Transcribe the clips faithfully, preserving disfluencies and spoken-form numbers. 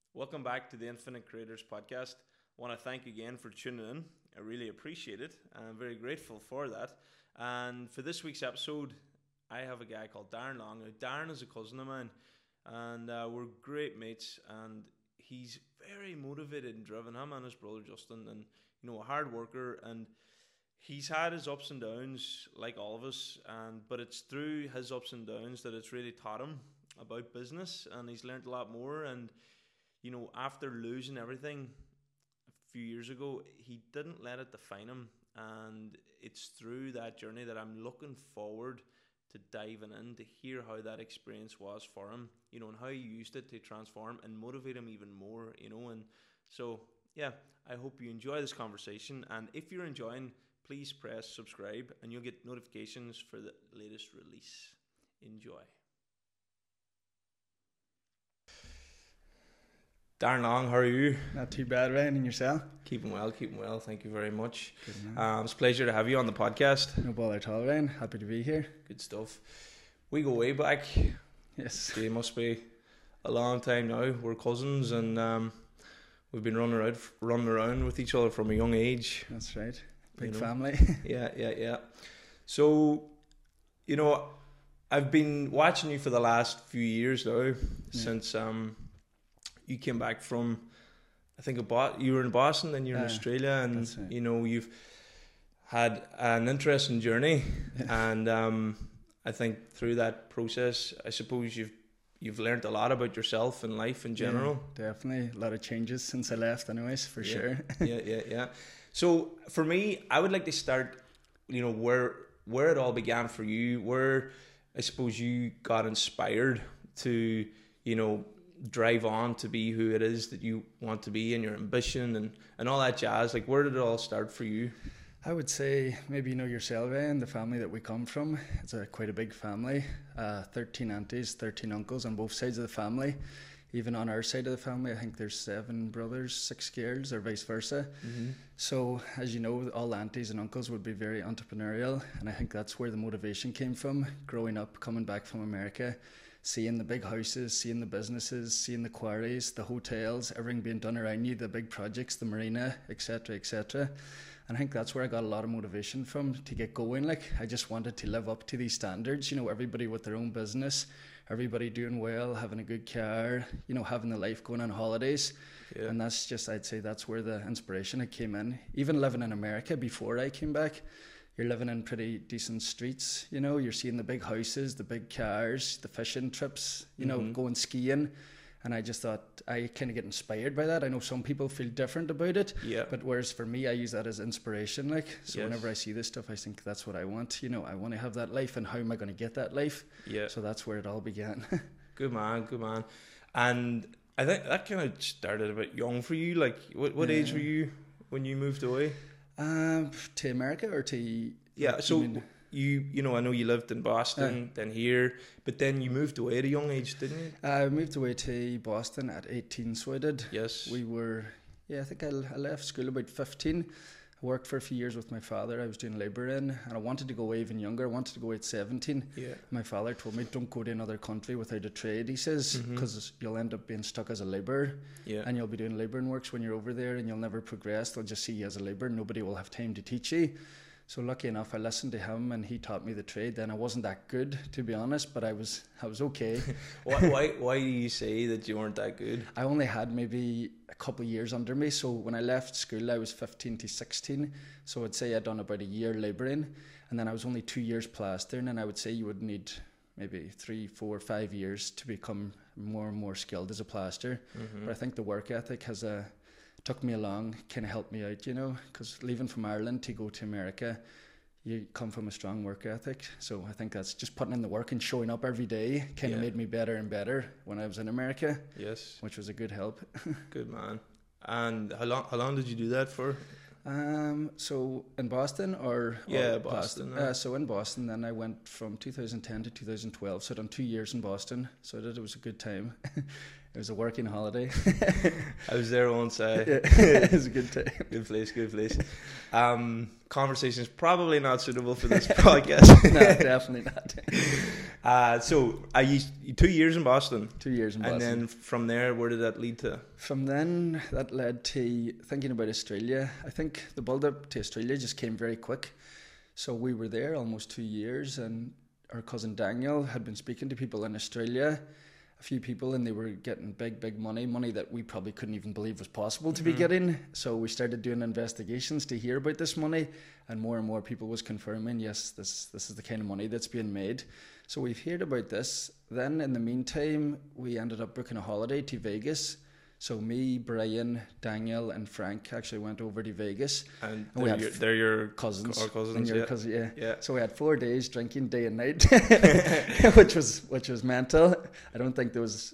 Welcome back to the Infinite Creators Podcast. I want to thank you again for tuning in. I really appreciate it. I'm very grateful for that. And for this week's episode, I have a guy called Darren Long. Now, Darren is a cousin of mine, and uh, we're great mates. And he's very motivated and driven. Him and his brother Justin, and you know, a hard worker. And he's had his ups and downs, like all of us. And but it's through his ups and downs that it's really taught him about business, and he's learned a lot more. And you know, after losing everything a few years ago, he didn't let it define him. And it's through that journey that I'm looking forward to diving in to hear how that experience was for him, you know, and how he used it to transform and motivate him even more, you know. And so, yeah, I hope you enjoy this conversation. And if you're enjoying, please press subscribe and you'll get notifications for the latest release. Enjoy. Darren Long, how are you? Not too bad, Ryan, and yourself? Keeping well, keeping well. Thank you very much. Um, it's a pleasure to have you on the podcast. No bother at all, Ryan. Happy to be here. Good stuff. We go way back. Yes. It must be a long time now. We're cousins, and um, we've been running around, running around with each other from a young age. That's right. Big you know? family. Yeah, yeah, yeah. So, you know, I've been watching you for the last few years now, yeah. since... Um, you came back from, I think, about you were in Boston, then you're in uh, Australia, and right. you know, you've had an interesting journey, yeah. and um, I think through that process, I suppose you've you've learned a lot about yourself and life in general. Yeah, definitely, a lot of changes since I left, anyways, for yeah. sure. yeah, yeah, yeah. So for me, I would like to start, you know, where where it all began for you, where I suppose you got inspired to, you know, drive on to be who it is that you want to be, and your ambition and, and all that jazz. Like, where did it all start for you? I would say maybe you know yourself, Ryan, the family that we come from. It's a quite a big family. Uh, thirteen aunties, thirteen uncles on both sides of the family. Even on our side of the family, I think there's seven brothers, six girls, or vice versa. Mm-hmm. So, as you know, all aunties and uncles would be very entrepreneurial, and I think that's where the motivation came from. Growing up, coming back from America, seeing the big houses, seeing the businesses, seeing the quarries, the hotels, everything being done around you, the big projects, the marina, et cetera, et cetera. And I think that's where I got a lot of motivation from to get going. Like, I just wanted to live up to these standards, you know, everybody with their own business, everybody doing well, having a good car, you know, having the life, going on holidays. Yeah. And that's just, I'd say that's where the inspiration had came in. Even living in America before I came back, you're living in pretty decent streets, you know, you're seeing the big houses, the big cars, the fishing trips, you mm-hmm. know, going skiing. And I just thought, I kind of get inspired by that. I know some people feel different about it, yeah. but whereas for me, I use that as inspiration. Like, so yes. whenever I see this stuff, I think that's what I want. You know, I want to have that life, and how am I going to get that life? Yeah. So that's where it all began. Good man, good man. And I think that kind of started a bit young for you. Like, what, what yeah. age were you when you moved away? Um, to America or to... Yeah, so... You You, you know, I know you lived in Boston, uh, then here, but then you moved away at a young age, didn't you? I moved away to Boston at eighteen, so I did. Yes. We were, yeah, I think I, I left school about fifteen. I worked for a few years with my father. I was doing labour in, and I wanted to go away even younger. I wanted to go away at seventeen. Yeah. My father told me, don't go to another country without a trade, he says, because mm-hmm. you'll end up being stuck as a labourer. Yeah. And you'll be doing labouring works when you're over there, and you'll never progress. They'll just see you as a labourer. Nobody will have time to teach you. So lucky enough, I listened to him, and he taught me the trade. Then I wasn't that good, to be honest, but I was I was okay. why, why why do you say that you weren't that good? I only had maybe a couple of years under me. So when I left school, I was fifteen to sixteen. So I'd say I'd done about a year labouring, and then I was only two years plastering. And I would say you would need maybe three, four, five years to become more and more skilled as a plaster. Mm-hmm. But I think the work ethic has a... took me along, kind of helped me out, you know, because leaving from Ireland to go to America, you come from a strong work ethic. So I think that's just putting in the work and showing up every day kind of yeah. made me better and better when I was in America. Yes. Which was a good help. Good man. And how long how long did you do that for? Um, so in Boston or? Yeah, or Boston. Boston. Uh, so in Boston, then I went from two thousand ten to two thousand twelve. So I done two years in Boston. So I did, it was a good time. It was a working holiday. I was there once. Uh, yeah, it was a good time. Good place, good place. Um, conversation is probably not suitable for this podcast. No, definitely not. uh, so I used two years in Boston. Two years in Boston. And then from there, where did that lead to? From then, that led to thinking about Australia. I think the build-up to Australia just came very quick. So we were there almost two years, and our cousin Daniel had been speaking to people in Australia, a few people, and they were getting big, big money, money that we probably couldn't even believe was possible to mm-hmm. be getting. So we started doing investigations to hear about this money, and more and more people was confirming, yes, this this is the kind of money that's being made. So we've heard about this. Then in the meantime, we ended up booking a holiday to Vegas. So me, Brian, Daniel, and Frank actually went over to Vegas. And, and they're, your, they're your cousins. Our cousins, and your yeah. Cousin, yeah. yeah. So we had four days drinking day and night, which was which was mental. I don't think there was,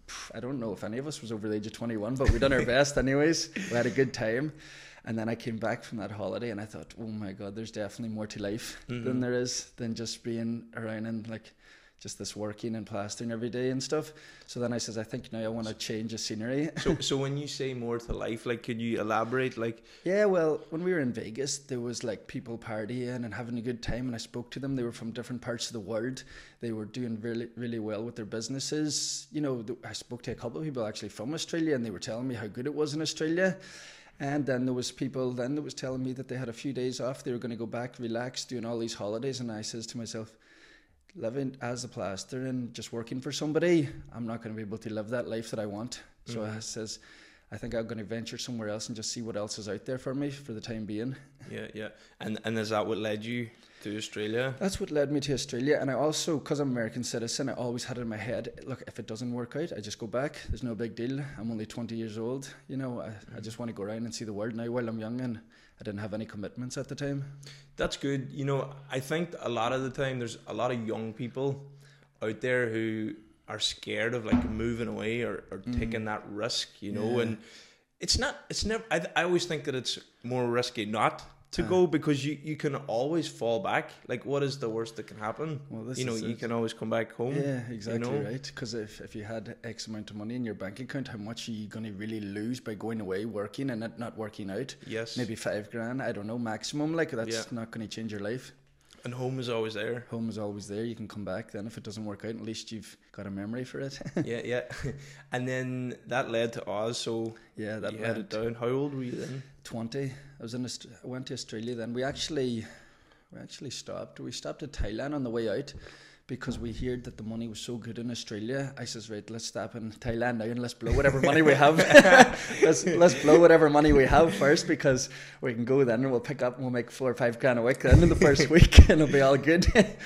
I don't know if any of us was over the age of twenty-one, but we done our best anyways. We had a good time. And then I came back from that holiday and I thought, oh my God, there's definitely more to life mm-hmm. than there is, than just being around and like, just this working and plastering every day and stuff. So then I says, I think now I want to change the scenery. so so when you say more to life, like, could you elaborate? Like, yeah, well, when we were in Vegas, there was like people partying and having a good time, and I spoke to them. They were from different parts of the world. They were doing really, really well with their businesses. You know, I spoke to a couple of people actually from Australia, and they were telling me how good it was in Australia. And then there was people then that was telling me that they had a few days off. They were going to go back, relax, doing all these holidays. And I says to myself, living as a plaster and just working for somebody, I'm not going to be able to live that life that I want. So mm-hmm. I says, I think I'm going to venture somewhere else and just see what else is out there for me for the time being. Yeah, yeah. And and is that what led you to Australia? That's what led me to Australia. And I also, because I'm an American citizen, I always had it in my head, look, if it doesn't work out, I just go back. There's no big deal. I'm only twenty years old. You know, I, mm-hmm. I just want to go around and see the world now while I'm young, and I didn't have any commitments at the time. That's good. You know, I think a lot of the time there's a lot of young people out there who are scared of like moving away or, or mm. taking that risk, you know, yeah. and it's not, it's never, I, I always think that it's more risky not to uh, go, because you, you can always fall back. Like, what is the worst that can happen? Well, this you know, you it. can always come back home. Yeah, exactly, you know? right. Because if, if you had X amount of money in your bank account, how much are you going to really lose by going away working and it not working out? Yes. Maybe five grand, I don't know, maximum. Like, that's yeah. not going to change your life. And home is always there. Home is always there. You can come back then if it doesn't work out. At least you've got a memory for it. yeah, yeah. And then that led to Oz. So yeah, that you led headed down. How old were you then? Twenty. I was in. Aust- I went to Australia then. We actually, we actually stopped. We stopped at Thailand on the way out, because we heard that the money was so good in Australia. I says, right, let's stop in Thailand now and let's blow whatever money we have. let's let's blow whatever money we have first, because we can go then and we'll pick up and we'll make four or five grand a week then in the first week and it'll be all good.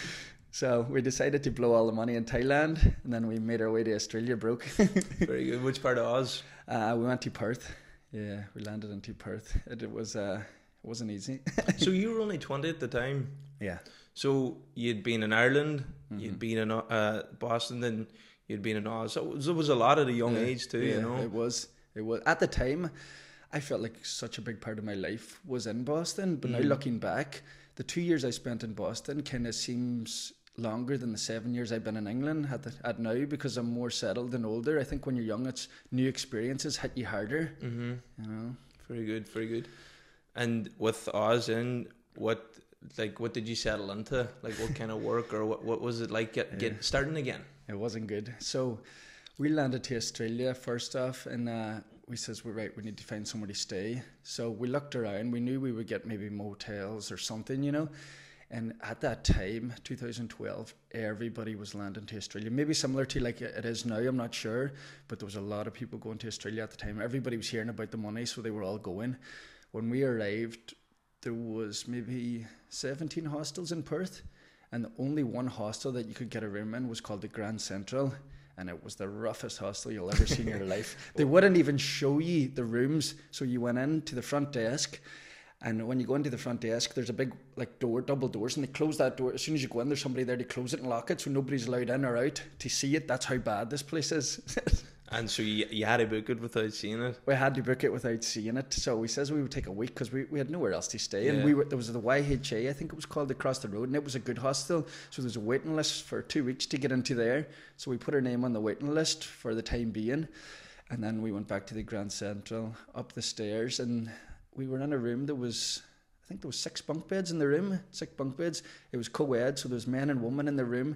So we decided to blow all the money in Thailand, and then we made our way to Australia broke. Very good. Which part of Oz? Uh, we went to Perth. Yeah, we landed into Perth. It, it was uh, it wasn't easy. So you were only twenty at the time? Yeah. So you'd been in Ireland, mm-hmm. you'd been in uh, Boston, then you'd been in Oz. So there was a lot at a young yeah, age too, yeah, you know. It was. It was at the time. I felt like such a big part of my life was in Boston, but mm. now looking back, the two years I spent in Boston kind of seems longer than the seven years I've been in England at, the, at now, because I'm more settled and older. I think when you're young, it's new experiences hit you harder. Mm-hmm. You know. Very good, very good. And with Oz, in what? Like, what did you settle into? Like, what kind of work, or what, what was it like get, get yeah. starting again? It wasn't good. So we landed to Australia first off, and uh, we says, we're right, we need to find somewhere to stay. So we looked around. We knew we would get maybe motels or something, you know. And at that time, two thousand twelve, everybody was landing to Australia. Maybe similar to like it is now, I'm not sure. But there was a lot of people going to Australia at the time. Everybody was hearing about the money, so they were all going. When we arrived, there was maybe seventeen hostels in Perth, and the only one hostel that you could get a room in was called the Grand Central, and it was the roughest hostel you'll ever see in your life. They wouldn't even show you the rooms, so you went in to the front desk, and when you go into the front desk, there's a big like door, double doors, and they close that door. As soon as you go in, there's somebody there to close it and lock it, so nobody's allowed in or out to see it. That's how bad this place is. And so you, you had to book it without seeing it? We had to book it without seeing it. So we says we would take a week because we, we had nowhere else to stay. Yeah. And we were, there was the Y H A, I think it was called, across the road. And it was a good hostel. So there was a waiting list for two weeks to get into there. So we put our name on the waiting list for the time being. And then we went back to the Grand Central, up the stairs. And we were in a room that was, I think there was six bunk beds in the room. Six bunk beds. It was co-ed, so there was men and women in the room.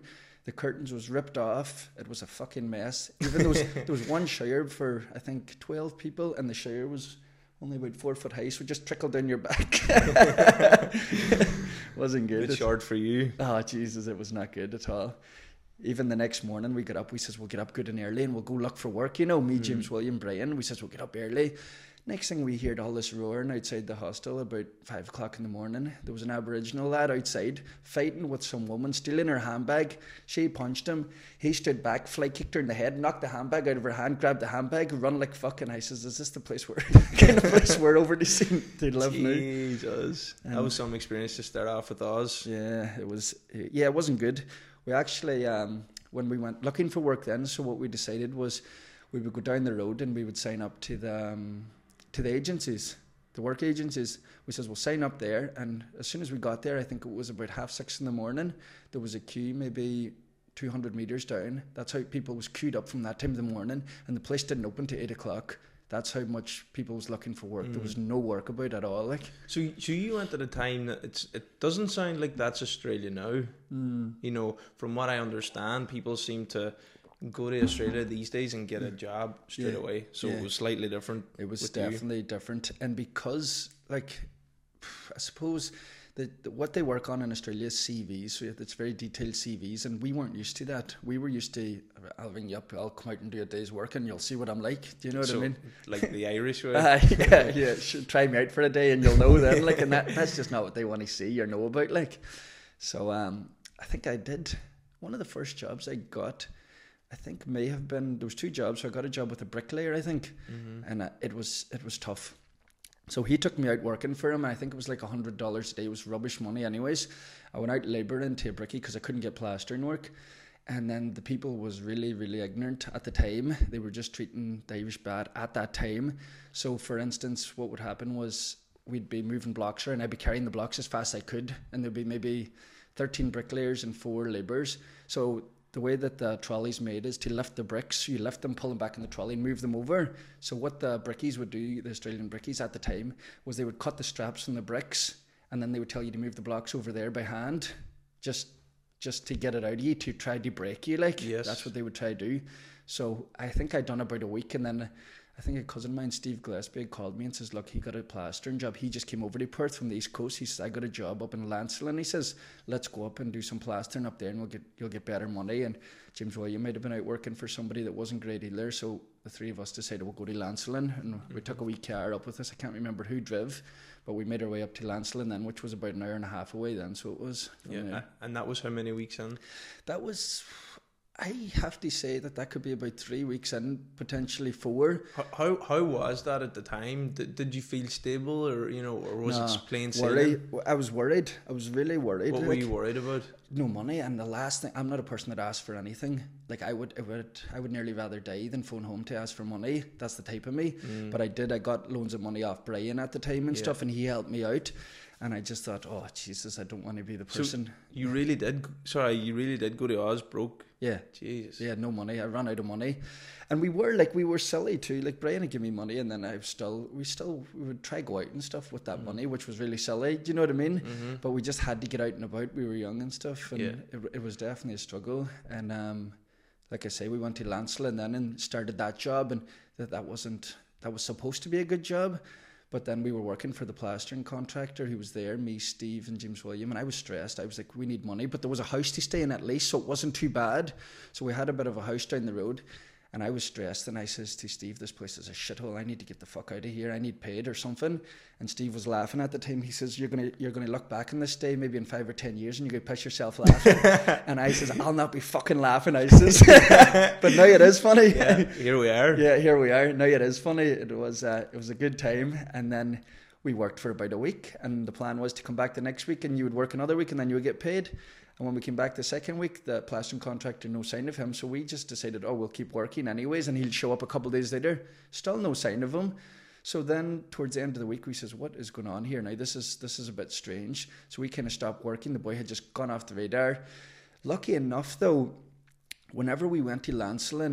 The curtains was ripped off. It was a fucking mess. Even there was, there was one shower for, I think, twelve people, and the shower was only about four foot high, so it just trickled down your back. Wasn't good. It's short for you. Oh, Jesus, it was not good at all. Even the next morning we got up, we says we'll get up good and early and we'll go look for work, you know, me, mm. James William, Brian, we says we'll get up early. Next thing we heard all this roaring outside the hostel about five o'clock in the morning. There was an Aboriginal lad outside fighting with some woman, stealing her handbag. She punched him. He stood back, fly kicked her in the head, knocked the handbag out of her hand, grabbed the handbag, run like fucking. I says, is this the place where kind of place we're over to see to live now? Jesus, um, that was some experience to start off with us. Yeah, it was. Yeah, it wasn't good. We actually, um, when we went looking for work then, so what we decided was we would go down the road and we would sign up to the um, to the agencies, the work agencies. We says we'll sign up there, and as soon as we got there, I think it was about half six in the morning, there was a queue maybe two hundred metres down. That's how people was queued up from that time of the morning, and the place didn't open till eight o'clock. That's how much people was looking for work. Mm. There was no work about at all. Like, so, so you went at a time that it's. It doesn't sound like that's Australia now. Mm. You know, from what I understand, people seem to go to Australia these days and get a job straight yeah. away. So yeah. it was slightly different. It was definitely you. different, and because, like, I suppose. The, the, what they work on in Australia is C Vs, so it's very detailed C Vs, and we weren't used to that. We were used to, I'll ring you up, I'll come out and do a day's work and you'll see what I'm like. Do you know what so, I mean? Like the Irish way? Uh, yeah, yeah. Try me out for a day and you'll know then. Like, and that, that's just not what they want to see or know about. Like, so um, I think I did, one of the first jobs I got, I think may have been, there was two jobs. So I got a job with a bricklayer, I think, mm-hmm. and uh, it was it was tough. So he took me out working for him, and I think it was like one hundred dollars a day. It was rubbish money anyways. I went out labouring to a brickie because I couldn't get plastering work. And then the people was really, really ignorant at the time. They were just treating the Irish bad at that time. So, for instance, what would happen was we'd be moving blocks around, and I'd be carrying the blocks as fast as I could, and there'd be maybe thirteen bricklayers and four labourers. So the way that the trolley's made is to lift the bricks. You lift them, pull them back in the trolley and move them over. So what the brickies would do, the Australian brickies at the time, was they would cut the straps from the bricks, and then they would tell you to move the blocks over there by hand, just just to get it out of you, to try to break you. Like, yes. That's what they would try to do. So I think I'd done about a week, and then I think a cousin of mine, Steve Gillespie, called me and says, look, he got a plastering job. He just came over to Perth from the East Coast. He says, I got a job up in Lancel, and he says, let's go up and do some plastering up there, and we'll get you'll get better money. And James William might have been out working for somebody that wasn't great either. So the three of us decided we'll go to Lancelin, and mm-hmm. we took a wee car up with us. I can't remember who drove, but we made our way up to Lancelin then, which was about an hour and a half away then. So it was. Yeah, there. And that was how many weeks in? That was... I have to say that that could be about three weeks in, potentially four. How how, how was that at the time? Did, did you feel stable, or you know, or was nah, it plain sailing? I was worried. I was really worried. What like, were you worried about? No money, and the last thing, I'm not a person that asks for anything. Like I would, I would, I would nearly rather die than phone home to ask for money. That's the type of me. Mm. But I did. I got loans of money off Brian at the time and yeah. stuff, and he helped me out. And I just thought, oh Jesus, I don't want to be the person. So you really did. Sorry, you really did go to Oz broke. Yeah. Jesus. Yeah, no money. I ran out of money. And we were like, we were silly too. Like Brian would give me money, and then I still, we still, we would try go out and stuff with that mm. money, which was really silly. Do you know what I mean? Mm-hmm. But we just had to get out and about. We were young and stuff, and yeah. it, it was definitely a struggle. And um, like I say, we went to Lancel and then and started that job, and that, that wasn't, that was supposed to be a good job. But then we were working for the plastering contractor who was there, me, Steve, and James William, and I was stressed. I was like, we need money. But there was a house to stay in at least, so it wasn't too bad. So we had a bit of a house down the road, and I was stressed. And I says to Steve, this place is a shithole. I need to get the fuck out of here. I need paid or something. And Steve was laughing at the time. He says, you're gonna you're gonna look back on this day maybe in five or ten years, and you're gonna piss yourself laughing. And I says, I'll not be fucking laughing. I says, but now it is funny. Yeah, here we are. Yeah, here we are. Now it is funny. It was uh, it was a good time. And then we worked for about a week, and the plan was to come back the next week, and you would work another week, and then you would get paid. And when we came back the second week, the plastering contractor, no sign of him. So we just decided, oh, we'll keep working anyways, and he'll show up a couple of days later. Still no sign of him. So then towards the end of the week, we says, what is going on here? Now, this is this is a bit strange. So we kind of stopped working. The boy had just gone off the radar. Lucky enough, though, whenever we went to Lancelin,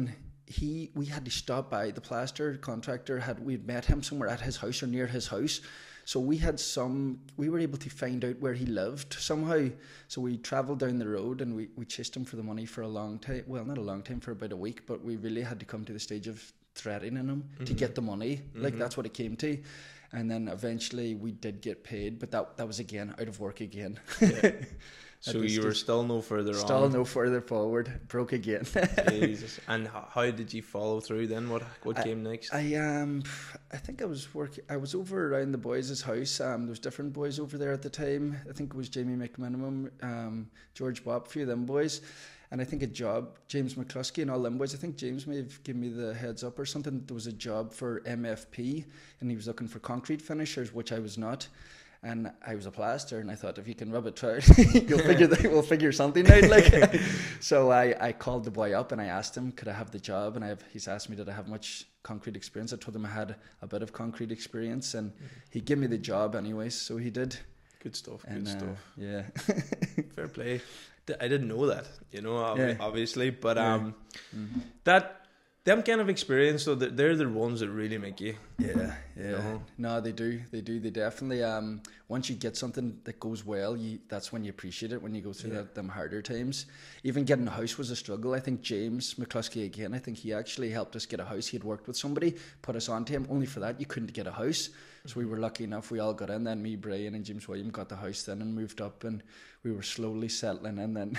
he we had to stop by the plaster contractor. Had we'd met him somewhere at his house or near his house, so we had some. We were able to find out where he lived somehow. So we travelled down the road and we, we chased him for the money for a long time. Well, not a long time, for about a week, but we really had to come to the stage of threatening him mm-hmm. to get the money. Mm-hmm. Like that's what it came to. And then eventually we did get paid, but that that was again out of work again. Yeah. So you were still no further still on. Still no further forward. Broke again. Jesus. And how did you follow through then? What what I, came next? I um I think I was working. I was over around the boys' house. Um, there was different boys over there at the time. I think it was Jamie McMinimum, um, George Bob, a few of them boys. And I think a job, James McCluskey and all them boys, I think James may have given me the heads up or something. There was a job for M F P and he was looking for concrete finishers, which I was not. And I was a plaster, and I thought, if you can rub it through, you'll figure that we'll figure something out. Like, so I, I called the boy up and I asked him, could I have the job? And I have, he's asked me, did I have much concrete experience? I told him I had a bit of concrete experience, and mm-hmm. he gave me the job anyways. So he did. Good stuff. And, good uh, stuff. Yeah. Fair play. I didn't know that, you know, yeah. obviously, but yeah. um, mm-hmm. that. Them kind of experience, though, they're the ones that really make you. Yeah, yeah. You know? No, they do. They do. They definitely. Um, once you get something that goes well, you that's when you appreciate it. When you go through yeah. that, them harder times. Even getting a house was a struggle. I think James McCluskey again. I think he actually helped us get a house. He had worked with somebody, put us onto him. Only for that, you couldn't get a house. So we were lucky enough. We all got in. Then me, Brian, and James William got the house then and moved up, and we were slowly settling in. Then.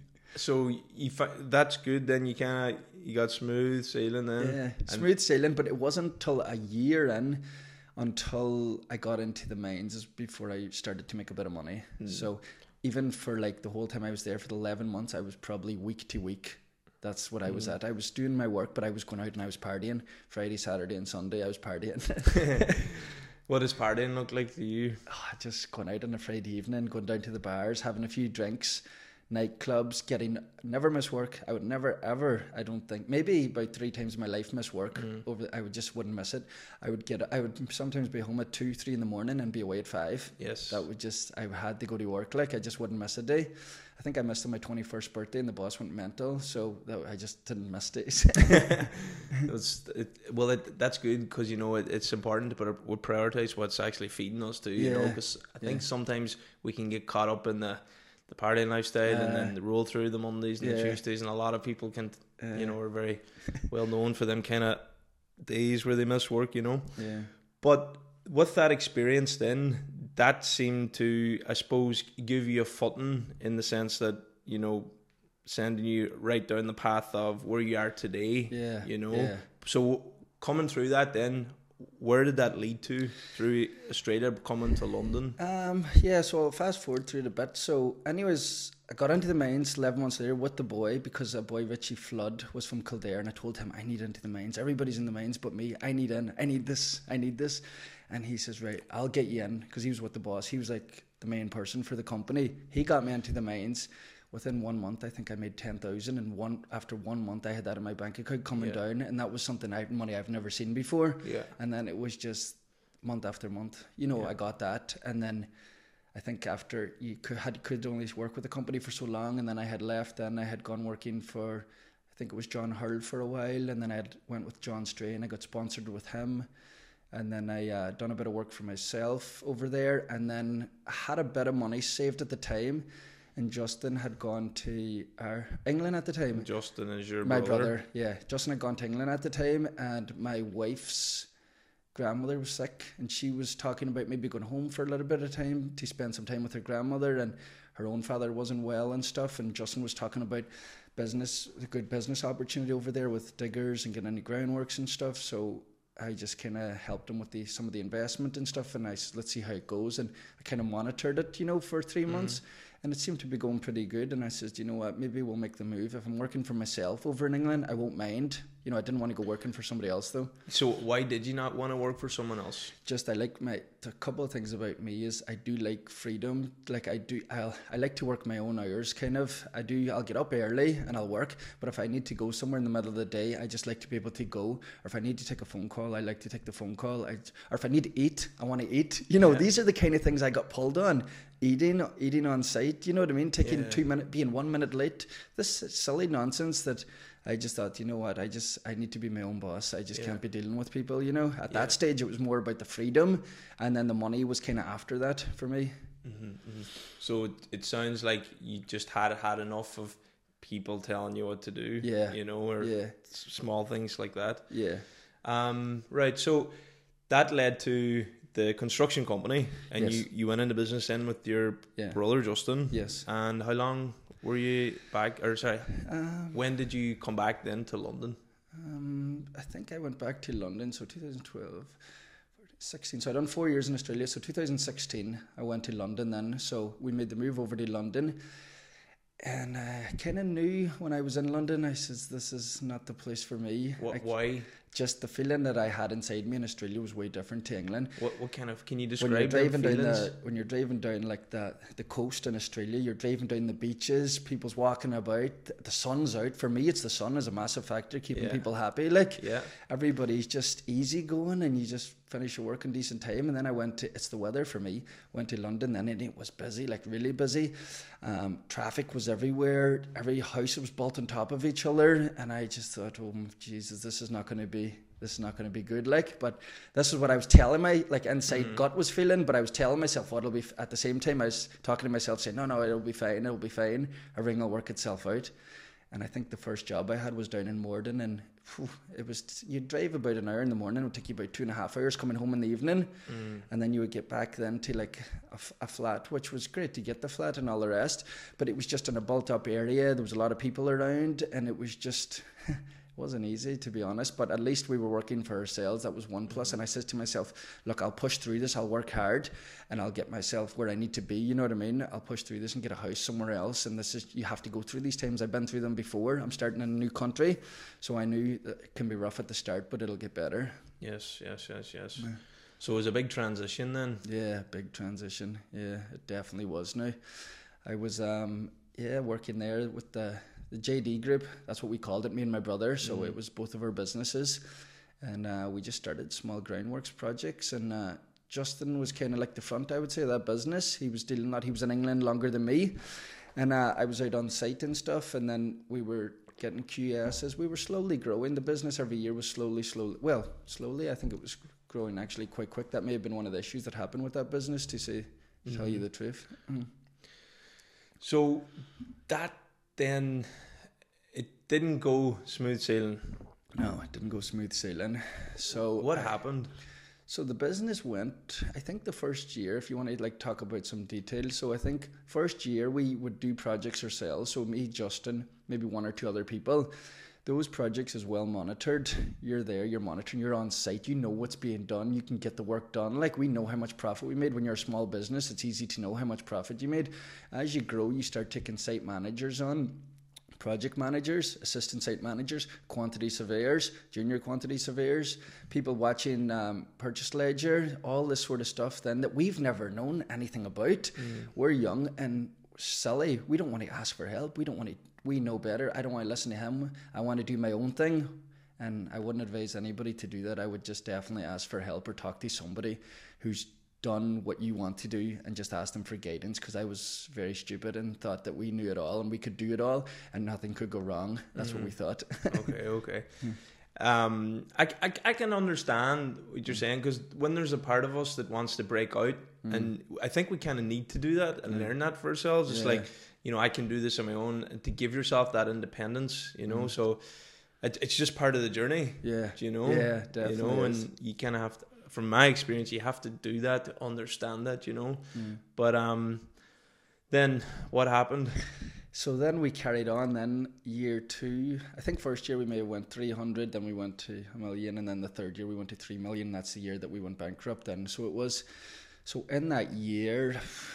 So you fi- that's good. Then you kind of you got smooth sailing then. Yeah, smooth sailing. But it wasn't until a year in, until I got into the mines, before I started to make a bit of money. Mm. So even for like the whole time I was there for the eleven months, I was probably week to week. That's what I was mm. at. I was doing my work, but I was going out and I was partying. Friday, Saturday, and Sunday, I was partying. What does partying look like to you? Oh, just going out on a Friday evening, going down to the bars, having a few drinks. Nightclubs, getting never miss work. I would never ever, I don't think, maybe about three times in my life miss work. Mm. Over, I would just wouldn't miss it. I would get, I would sometimes be home at two, three in the morning and be away at five. Yes, that would just, I had to go to work. Like I just wouldn't miss a day. I think I missed on my twenty-first birthday, and the boss went mental, so that, I just didn't miss days. it was, it, well, it, that's good because you know it, it's important, but we prioritize what's actually feeding us too. You yeah. know, because I think yeah. sometimes we can get caught up in the. the partying lifestyle uh, and then the roll through the Mondays and yeah. the Tuesdays, and a lot of people can uh, you know are very well known for them kind of days where they miss work, you know. Yeah. But with that experience then, that seemed to, I suppose, give you a footing in the sense that, you know, sending you right down the path of where you are today. Yeah. You know. Yeah. So coming through that then, where did that lead to through Australia, coming to London? Um, yeah, so I'll fast forward through it a bit. So anyways, I got into the mines eleven months later with the boy, because a boy, Richie Flood, was from Kildare, and I told him, I need into the mines. Everybody's in the mines but me. I need in. I need this. I need this. And he says, right, I'll get you in, because he was with the boss. He was like the main person for the company. He got me into the mines. Within one month, I think I made ten thousand, and one after one month, I had that in my bank account coming yeah. down, and that was something I money I've never seen before. Yeah. And then it was just month after month, you know, yeah. I got that, and then I think after you could had could only work with the company for so long, and then I had left, and I had gone working for, I think it was John Hurl for a while, and then I had went with John Stray, and I got sponsored with him. And then I uh, done a bit of work for myself over there, and then I had a bit of money saved at the time. And Justin had gone to uh, England at the time. Justin is your my brother? brother, yeah. Justin had gone to England at the time, and my wife's grandmother was sick, and she was talking about maybe going home for a little bit of time to spend some time with her grandmother, and her own father wasn't well and stuff, and Justin was talking about business, the good business opportunity over there with diggers and getting any groundworks and stuff, so I just kind of helped him with the some of the investment and stuff, and I said, let's see how it goes, and I kind of monitored it, you know, for three mm-hmm. months. And it seemed to be going pretty good. And I said, you know what, maybe we'll make the move. If I'm working for myself over in England, I won't mind. You know, I didn't want to go working for somebody else, though. So why did you not want to work for someone else? Just I like my, a couple of things about me is I do like freedom. Like I do, I'll, I like to work my own hours, kind of. I do, I'll get up early and I'll work. But if I need to go somewhere in the middle of the day, I just like to be able to go. Or if I need to take a phone call, I like to take the phone call. I, or if I need to eat, I want to eat. You know, yeah. These are the kind of things I got pulled on. Eating, eating on site, you know what I mean? Taking yeah. two minutes, being one minute late. This silly nonsense that I just thought, you know what, I just I need to be my own boss. I just Yeah. can't be dealing with people, you know. At Yeah. that stage, it was more about the freedom, and then the money was kind of after that for me. Mm-hmm, mm-hmm. So it, it sounds like you just had had enough of people telling you what to do. Yeah. You know, or Yeah, s- small things like that. yeah, Um, right. So that led to the construction company, and Yes. you, you went into business then with your yeah. brother Justin. Yes. And how long were you back? Or sorry, Um, when did you come back then to London? Um, I think I went back to London, so twenty twelve, sixteen. So I done four years in Australia. So two thousand sixteen, I went to London then. So we made the move over to London. And I kind of knew when I was in London, I says, this is not the place for me. What? Like, Why? just the feeling that I had inside me in Australia was way different to England. What? What kind of? Can you When describe you're them driving down feelings? the, when you're driving down like the the coast in Australia, you're driving down the beaches, people's walking about, the sun's out. For me, it's the sun is a massive factor keeping Yeah. people happy. Like Yeah. everybody's just easy going, and you just finish your work in decent time. And then I went to, it's the weather for me. Went to London, then and it was busy, like really busy. Um, traffic was everywhere. Every house was built on top of each other, and I just thought, oh Jesus, this is not going to be. This is not going to be good, like, but this is what I was telling my, like, inside Mm-hmm. gut was feeling, but I was telling myself what it'll be, f- at the same time, I was talking to myself saying, no, no, it'll be fine, it'll be fine, everything will work itself out. And I think the first job I had was down in Morden, and whew, it was, you'd drive about an hour in the morning, it would take you about two and a half hours coming home in the evening, Mm. and then you would get back then to like a, f- a flat, which was great to get the flat and all the rest, but it was just in a built up area, there was a lot of people around, and it was just... wasn't easy, to be honest, but at least we were working for ourselves. That was one plus. And I said to myself, look, I'll push through this, I'll work hard, and I'll get myself where I need to be, you know what I mean? I'll push through this and get a house somewhere else, and this is, you have to go through these times. I've been through them before. I'm starting in a new country, so I knew that it can be rough at the start, but it'll get better. Yes. Yes. Yes. Yes. Yeah. So it was a big transition then. Yeah, big transition. Yeah, it definitely was now. I was, um, yeah, working there with the... the J D group, that's what we called it, me and my brother. So Mm. it was both of our businesses, and uh, we just started small groundworks projects. And uh, Justin was kind of like the front, I would say, of that business. He was dealing that. He was in England longer than me, and uh, I was out on site and stuff. And then we were getting Q S's. We were slowly growing. The business every year was slowly, slowly. Well, slowly. I think it was growing actually quite quick. That may have been one of the issues that happened with that business. To say, mm-hmm. tell you the truth. Mm. So that. Then it didn't go smooth sailing. No, it didn't go smooth sailing. So what happened? So the business went, I think the first year, if you want to like talk about some details. So I think first year we would do projects ourselves. So me, Justin, maybe one or two other people. Those projects is well monitored. You're there, you're monitoring, you're on site, you know what's being done, you can get the work done. Like we know how much profit we made. When you're a small business, it's easy to know how much profit you made. As you grow, you start taking site managers on, project managers, assistant site managers, quantity surveyors, junior quantity surveyors, people watching um, purchase ledger, all this sort of stuff then that we've never known anything about. Mm. We're young and silly. We don't want to ask for help. We don't want to We know better. I don't want to listen to him. I want to do my own thing. And I wouldn't advise anybody to do that. I would just definitely ask for help or talk to somebody who's done what you want to do and just ask them for guidance, because I was very stupid and thought that we knew it all and we could do it all and nothing could go wrong. That's mm-hmm. what we thought. okay, okay. Um, I, I, I can understand what you're saying, because when there's a part of us that wants to break out, mm. and I think we kind of need to do that and mm. learn that for ourselves. It's yeah. like, you know, I can do this on my own, and to give yourself that independence, you know, mm. so it, it's just part of the journey. Yeah. Do you know? Yeah, definitely. You know, is. And you kind of have to, from my experience, you have to do that to understand that, you know. Mm. But um, then what happened? So then we carried on. Then year two, I think first year we may have went three hundred, then we went to a million, and then the third year we went to three million. That's the year that we went bankrupt. And so it was, so in that year,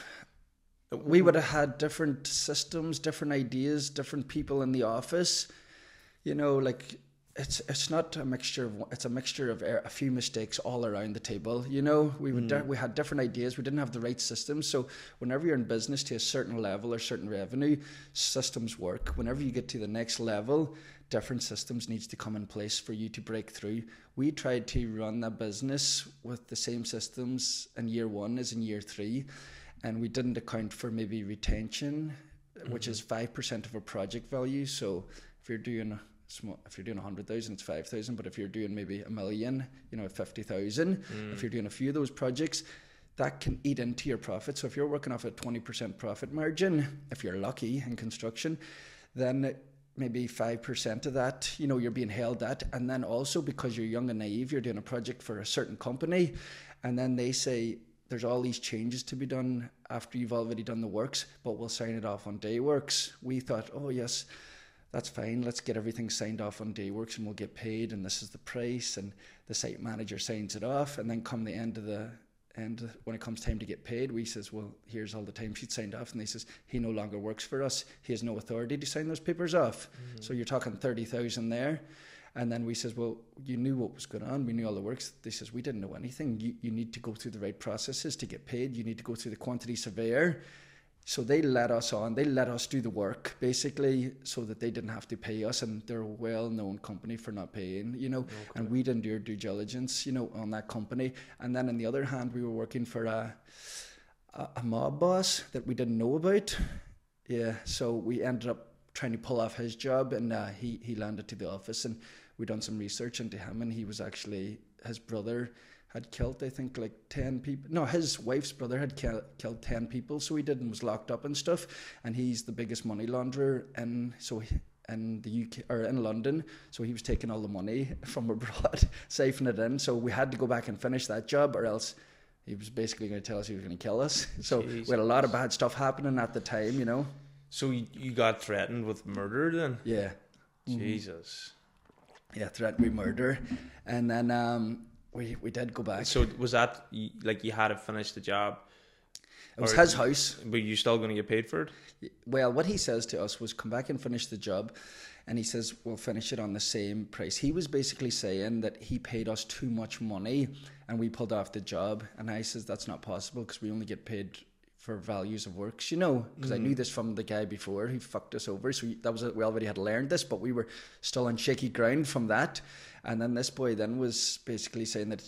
we would have had different systems, different ideas, different people in the office, you know, like it's it's not a mixture of, it's a mixture of a few mistakes all around the table, you know. We would mm. di- we had different ideas, we didn't have the right systems. So whenever you're in business to a certain level or certain revenue, systems work. Whenever you get to the next level, different systems needs to come in place for you to break through. We tried to run that business with the same systems in year one as in year three, and we didn't account for maybe retention, mm-hmm. which is five percent of our project value. So if you're doing small, if you're doing a hundred thousand, it's five thousand. But if you're doing maybe a million, you know, fifty thousand, mm. if you're doing a few of those projects, that can eat into your profit. So if you're working off a twenty percent profit margin, if you're lucky in construction, then maybe five percent of that, you know, you're being held at. And then also because you're young and naive, you're doing a project for a certain company, and then they say there's all these changes to be done after you've already done the works, but we'll sign it off on day works. We thought, oh yes, that's fine, let's get everything signed off on day works and we'll get paid, and this is the price, and the site manager signs it off, and then come the end of the And when it comes time to get paid, we says, well, here's all the timesheets signed off. And they says, he no longer works for us. He has no authority to sign those papers off. Mm-hmm. So you're talking thirty thousand there. And then we says, well, you knew what was going on. We knew all the works. They says, we didn't know anything. You, you need to go through the right processes to get paid. You need to go through the quantity surveyor. So they let us on. They let us do the work, basically, so that they didn't have to pay us. And they're a well-known company for not paying, you know. Okay. And we didn't do our due diligence, you know, on that company. And then on the other hand, we were working for a, a, a mob boss that we didn't know about. Yeah, so we ended up trying to pull off his job, and uh, he, he landed to the office, and we done some research into him, and he was actually, his brother had killed, I think, like ten people. No, his wife's brother had kill, killed ten people, so he did, and was locked up and stuff. And he's the biggest money launderer in so he, in the U K or in London. So he was taking all the money from abroad, siphoning it in. So we had to go back and finish that job, or else he was basically going to tell us he was going to kill us. So Jeez. We had a lot of bad stuff happening at the time, you know. So you, you got threatened with murder then? Yeah. Jesus. Mm-hmm. Yeah, threatened with murder, and then um. We we did go back. So was that like you had to finish the job? It was his house. But you still going to get paid for it? Well, what he says to us was, come back and finish the job. And he says, we'll finish it on the same price. He was basically saying that he paid us too much money and we pulled off the job. And I says, that's not possible because we only get paid for values of works, you know, because mm. I knew this from the guy before who fucked us over. So we, that was it. We already had learned this, but we were still on shaky ground from that. And then this boy then was basically saying that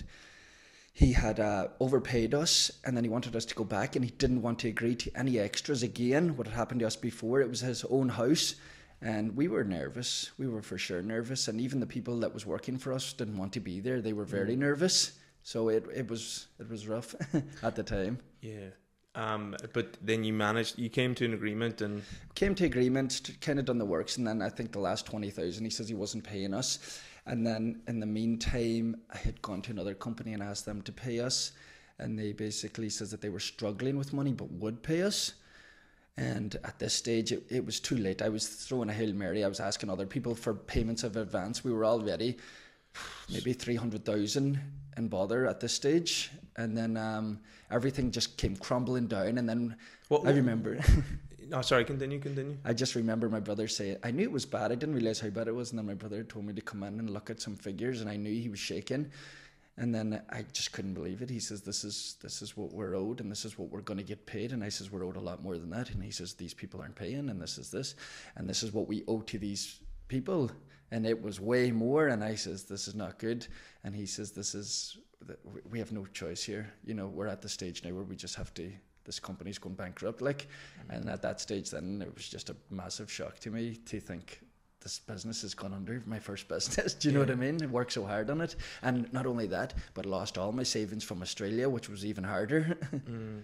he had uh, overpaid us, and then he wanted us to go back, and he didn't want to agree to any extras again. What had happened to us before, it was his own house, and we were nervous. We were for sure nervous, and even the people that was working for us didn't want to be there. They were very mm. nervous. So it it was it was rough at the time. Yeah. Um, but then you managed, you came to an agreement and... Came to agreement, kind of done the works, and then I think the last twenty thousand, he says he wasn't paying us. And then in the meantime, I had gone to another company and asked them to pay us. And they basically says that they were struggling with money but would pay us. And at this stage, it, it was too late. I was throwing a Hail Mary. I was asking other people for payments of advance. We were already maybe three hundred thousand in bother at this stage. And then um, everything just came crumbling down. And then what, what, I remember... No, sorry, continue, continue. I just remember my brother saying, I knew it was bad. I didn't realize how bad it was. And then my brother told me to come in and look at some figures, and I knew he was shaking. And then I just couldn't believe it. He says, this is this is what we're owed, and this is what we're going to get paid. And I says, we're owed a lot more than that. And he says, these people aren't paying, and this is this. And this is what we owe to these people. And it was way more. And I says, this is not good. And he says, this is, we have no choice here. You know, we're at the stage now where we just have to... this company's going bankrupt, like, mm-hmm. and at that stage then it was just a massive shock to me to think this business has gone under, my first business. Do you yeah. know what I mean? I worked so hard on it, and not only that, but lost all my savings from Australia, which was even harder. mm.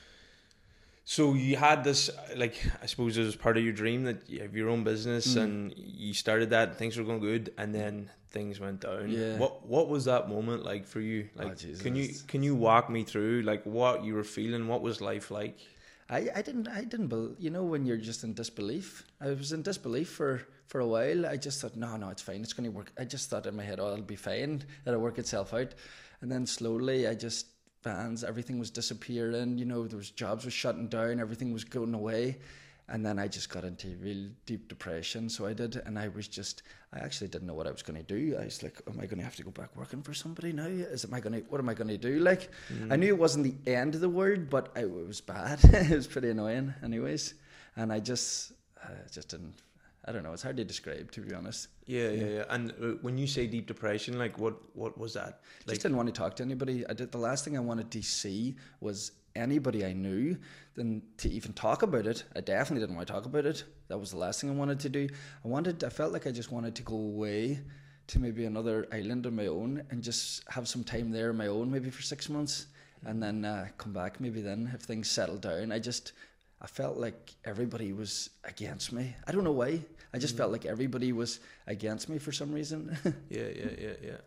So you had this, like, I suppose it was part of your dream that you have your own business, mm. and you started that, and things were going good, and then things went down. Yeah. What What was that moment like for you? Like, oh, can you can you walk me through like what you were feeling? What was life like? I, I didn't I didn't bel you know when you're just in disbelief. I was in disbelief for, for a while. I just thought no no it's fine, it's going to work. I just thought in my head, oh, it'll be fine, it'll work itself out. And then slowly I just vans everything was disappearing. You know, there was jobs were shutting down, everything was going away. And then I just got into real deep depression. So I did, and I was just, I actually didn't know what I was going to do. I was like, am I going to have to go back working for somebody now? Is it, am I going to, what am I going to do? Like, mm. I knew it wasn't the end of the world, but I, it was bad. It was pretty annoying anyways. And I just, I just didn't, I don't know. It's hard to describe, to be honest. Yeah, yeah, yeah. And uh, when you say deep depression, like what, what was that? Like, just didn't want to talk to anybody. I did. The last thing I wanted to see was anybody I knew. Then to even talk about it, I definitely didn't want to talk about it. That was the last thing I wanted to do. I wanted. I felt like I just wanted to go away to maybe another island on my own and just have some time there on my own, maybe for six months, and then uh, come back. Maybe then if things settle down. I just. I felt like everybody was against me. I don't know why. I just mm. felt like everybody was against me for some reason. yeah, yeah, yeah, yeah.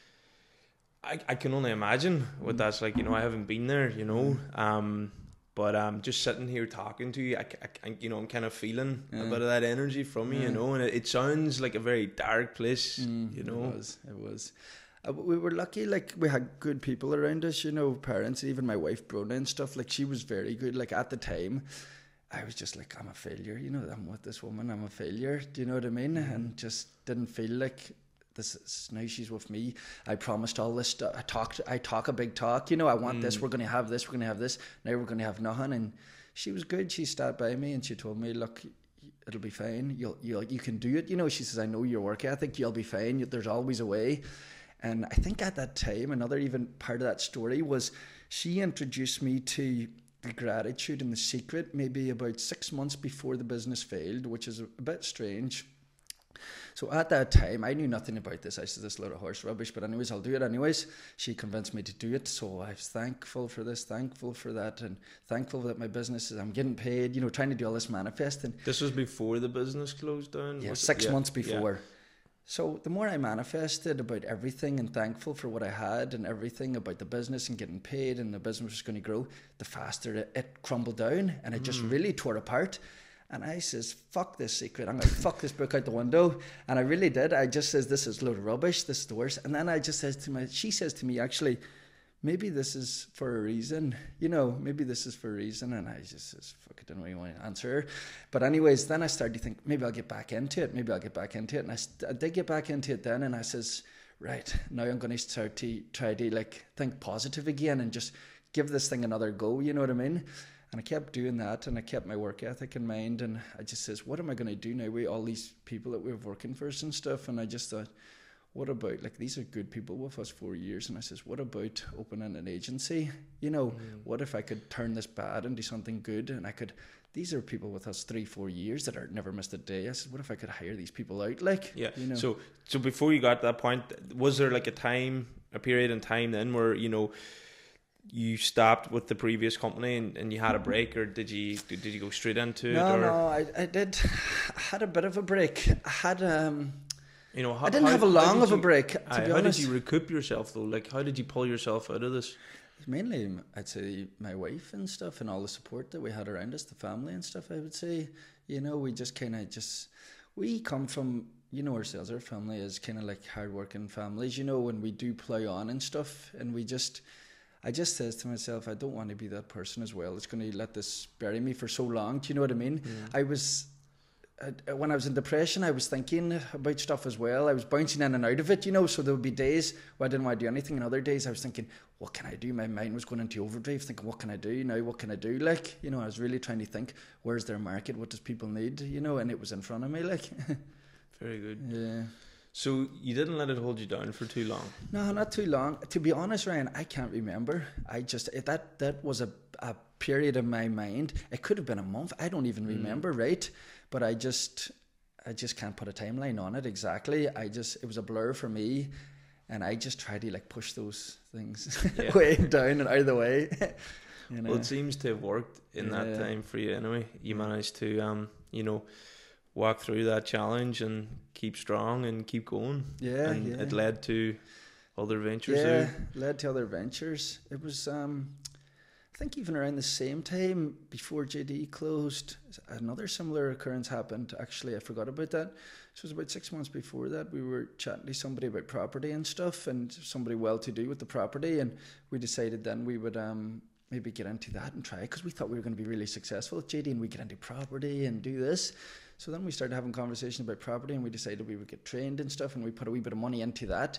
I I can only imagine what that's like. You know, I haven't been there. You know, um, but um, just sitting here talking to you, I, I, I you know, I'm kind of feeling yeah. a bit of that energy from you. Yeah. You know, and it, it sounds like a very dark place. Mm, you know, it was. It was. Uh, we were lucky, like we had good people around us, you know, parents, even my wife Brona and stuff, like she was very good. Like at the time I was just like, I'm a failure, you know, I'm with this woman, I'm a failure, do you know what I mean? And just didn't feel like this is, now she's with me, I promised all this stuff, I talked I talk a big talk, you know, I want mm. this, we're going to have this, we're going to have this, now we're going to have nothing. And she was good, she sat by me and she told me, look, it'll be fine, you'll, you'll you can do it, you know. She says, I know your work ethic, you'll be fine, there's always a way. And I think at that time, another even part of that story was she introduced me to the Gratitude and the Secret maybe about six months before the business failed, which is a bit strange. So at that time, I knew nothing about this. I said, this load of horse rubbish, but anyways, I'll do it anyways. She convinced me to do it. So I was thankful for this, thankful for that, and thankful that my business is, I'm getting paid, you know, trying to do all this manifesting. This was before the business closed down? Yeah, six yeah. months before. Yeah. So the more I manifested about everything and thankful for what I had and everything about the business and getting paid and the business was going to grow, the faster it, it crumbled down and it mm. just really tore apart. And I says, fuck this secret. I'm going to fuck this book out the window. And I really did. I just says, this is a load of rubbish. This is the worst. And then I just says to my, she says to me, actually, maybe this is for a reason, you know, maybe this is for a reason. And I just says, fuck, I don't really want to answer her. But anyways, then I started to think, maybe I'll get back into it. Maybe I'll get back into it. And I, st- I did get back into it then. And I says, right, now I'm going to start to try to like think positive again and just give this thing another go. You know what I mean? And I kept doing that and I kept my work ethic in mind. And I just says, what am I going to do now with all these people that we're working for us and stuff? And I just thought, what about, like, these are good people with us four years. And I says, what about opening an agency? You know, mm. what if I could turn this bad into something good? And I could, these are people with us three, four years that are never missed a day. I said, what if I could hire these people out? Like, yeah. You know? So, so before you got to that point, was there like a time, a period in time then where, you know, you stopped with the previous company and, and you had a break, or did you did you go straight into no, it? No, no, I, I did. I had a bit of a break. I had um. You know, how, I didn't how, have a long of you, a break, to I, be how honest. How did you recoup yourself, though? Like, how did you pull yourself out of this? Mainly, I'd say my wife and stuff and all the support that we had around us, the family and stuff, I would say. You know, we just kind of just... We come from, you know ourselves, our family is kind of like hard-working families, you know, when we do plow on and stuff. And we just... I just says to myself, I don't want to be that person as well. It's going to let this bury me for so long. Do you know what I mean? Mm. I was... Uh, when I was in depression, I was thinking about stuff as well. I was bouncing in and out of it, you know, so there would be days where I didn't want to do anything, and other days I was thinking, what can I do? My mind was going into overdrive, thinking, what can I do now? What can I do? Like, you know, I was really trying to think, where's their market? What does people need? You know, and it was in front of me, like. Very good. Yeah. So you didn't let it hold you down for too long? No, not too long. To be honest, Ryan, I can't remember. I just, that that was a, a period in my mind. It could have been a month. I don't even remember, mm. right? But I just, I just can't put a timeline on it exactly. I just, it was a blur for me, and I just tried to like push those things yeah. way down and out of the way. You know? Well, it seems to have worked in yeah. that time for you anyway. You managed to, um, you know, walk through that challenge and keep strong and keep going. Yeah, and yeah. it led to other ventures. Yeah, there. led to other ventures. It was. Um, I think even around the same time before J D closed, another similar occurrence happened. Actually, I forgot about that. So it was about six months before that. We were chatting to somebody about property and stuff, and somebody well-to-do with the property, and we decided then we would um, maybe get into that and try it, because we thought we were going to be really successful at J D and we get into property and do this. So then we started having conversations about property, and we decided we would get trained and stuff, and we put a wee bit of money into that.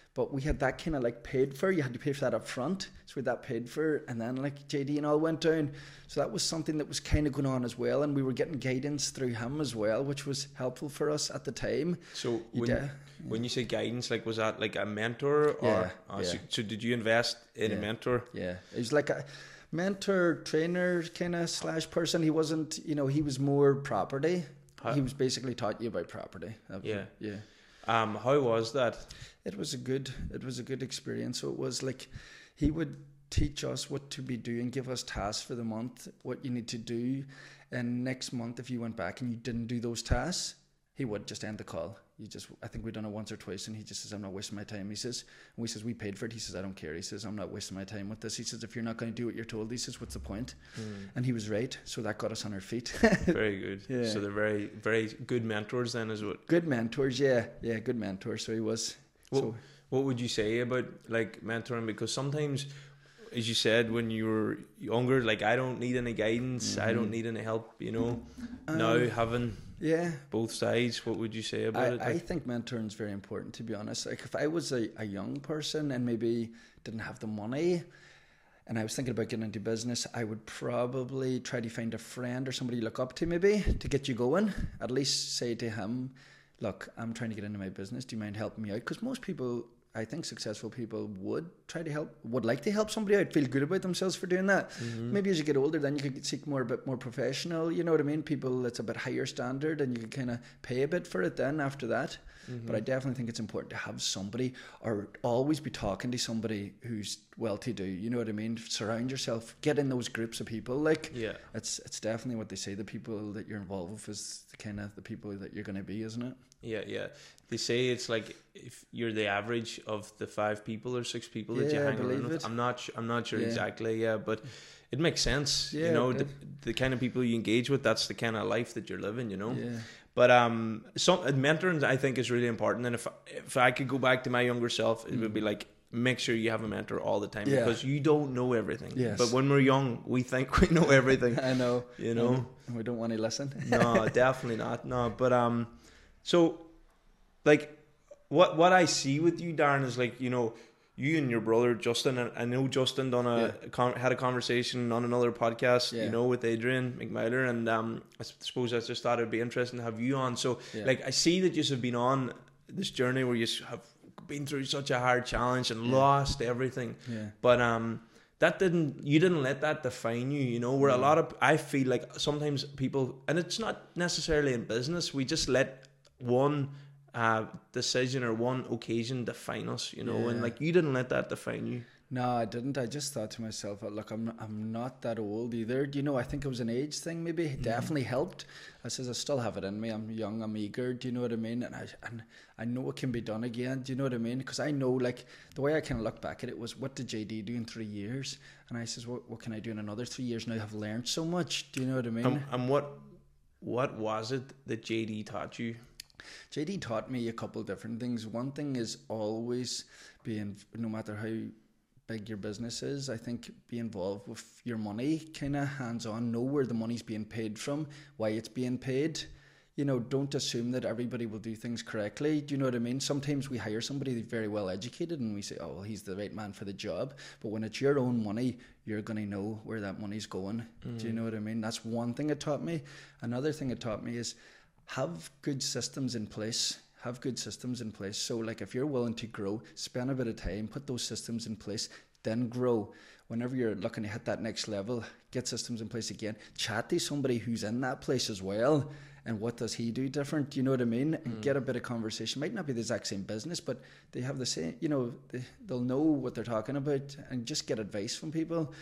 but we had that kind of like paid for. You had to pay for that up front, so we had that paid for, and then like J D and all went down. So that was something that was kind of going on as well, and we were getting guidance through him as well, which was helpful for us at the time. So You when, de- when you say guidance, like was that like a mentor, or Yeah, uh, yeah. So, so did you invest in a Yeah. mentor? Yeah, he was like a mentor, trainer kind of slash person. He wasn't, you know, he was more property. How- He was basically taught you about property. That was Yeah. it. Yeah. Um, how was that? It was a good, it was a good experience. So it was like, he would teach us what to be doing, give us tasks for the month, what you need to do, and next month if you went back and you didn't do those tasks, he would just end the call. You just, I think we'd done it once or twice, and he just says, "I'm not wasting my time." He says, and we says, "We paid for it." He says, "I don't care." He says, "I'm not wasting my time with this." He says, "If you're not going to do what you're told," he says, "what's the point?" And he was right. So that got us on our feet. Very good. Yeah. So they're very, very good mentors then, is what. Good mentors, yeah, yeah, good mentors. So he was. What, So what would you say about like mentoring? Because sometimes, as you said, when you were younger, like I don't need any guidance, I don't need any help, you know. now Um, having yeah, both sides, what would you say about I, it? I think mentoring is very important, to be honest. Like if I was a, a young person and maybe didn't have the money and I was thinking about getting into business, I would probably try to find a friend or somebody you look up to maybe to get you going. At least say to him, "Look, I'm trying to get into my business. Do you mind helping me out?" Because most people, I think successful people would try to help, would like to help somebody out, feel good about themselves for doing that. Mm-hmm. Maybe as you get older, then you could seek more, a bit more professional, you know what I mean? People that's a bit higher standard, and you could kind of pay a bit for it then after that. Mm-hmm. But I definitely think it's important to have somebody, or always be talking to somebody who's well-to-do, you know what I mean? Surround yourself, get in those groups of people. Like, Yeah. it's it's definitely what they say, the people that you're involved with is the kind of the people that you're going to be, isn't it? Yeah, yeah. They say it's like if you're the average of the five people or six people that you Yeah, I hang around believe with. it. I'm not. Su- I'm not sure Yeah. exactly. Yeah, but it makes sense. Yeah, you know, it the, does. the kind of people you engage with. That's the kind of life that you're living. You know. Yeah. But um, some mentoring I think is really important. And if if I could go back to my younger self, it would be like, make sure you have a mentor all the time, Yeah. because you don't know everything. Yes. But when we're young, we think we know everything. I know. You know. And we don't want to listen. No, definitely not. No, but um, so like what what I see with you, Darren, is like, you know, you and your brother Justin. And I know Justin done a Yeah. con- had a conversation on another podcast, Yeah. you know, with Adrian McMyler, and um, I suppose I just thought it'd be interesting to have you on. So Yeah. like, I see that you have been on this journey where you have been through such a hard challenge and lost everything, Yeah. but um. That didn't you didn't let that define you, you know, where a lot of I feel like sometimes people, and it's not necessarily in business, we just let one uh, decision or one occasion define us, you know, and Yeah. like you didn't let that define you. No, I didn't. I just thought to myself, "Oh, look, I'm not, I'm not that old either." Do you know? I think it was an age thing. Maybe it definitely helped. I says I still have it in me. I'm young. I'm eager. Do you know what I mean? And I and I know it can be done again. Do you know what I mean? Because I know, like, the way I kind of look back at it was, what did J D do in three years? And I says, what what can I do in another three years? Now I've learned so much. Do you know what I mean? And, and what what was it that J D taught you? J D taught me a couple different things. One thing is always being, no matter how big your business is, I think be involved with your money, kind of hands-on, know where the money's being paid from, why it's being paid. You know, don't assume that everybody will do things correctly. Do you know what I mean? Sometimes we hire somebody very well educated and we say, "Oh, well, he's the right man for the job." But when it's your own money, you're going to know where that money's going. Do you know what I mean? That's one thing it taught me. Another thing it taught me is have good systems in place. Have good systems in place. So like if you're willing to grow, spend a bit of time, put those systems in place, then grow. Whenever you're looking to hit that next level, get systems in place again. Chat to somebody who's in that place as well. And what does he do different? You know what I mean? And mm. get a bit of conversation. Might not be the exact same business, but they have the same, you know, they, they'll know what they're talking about, and just get advice from people.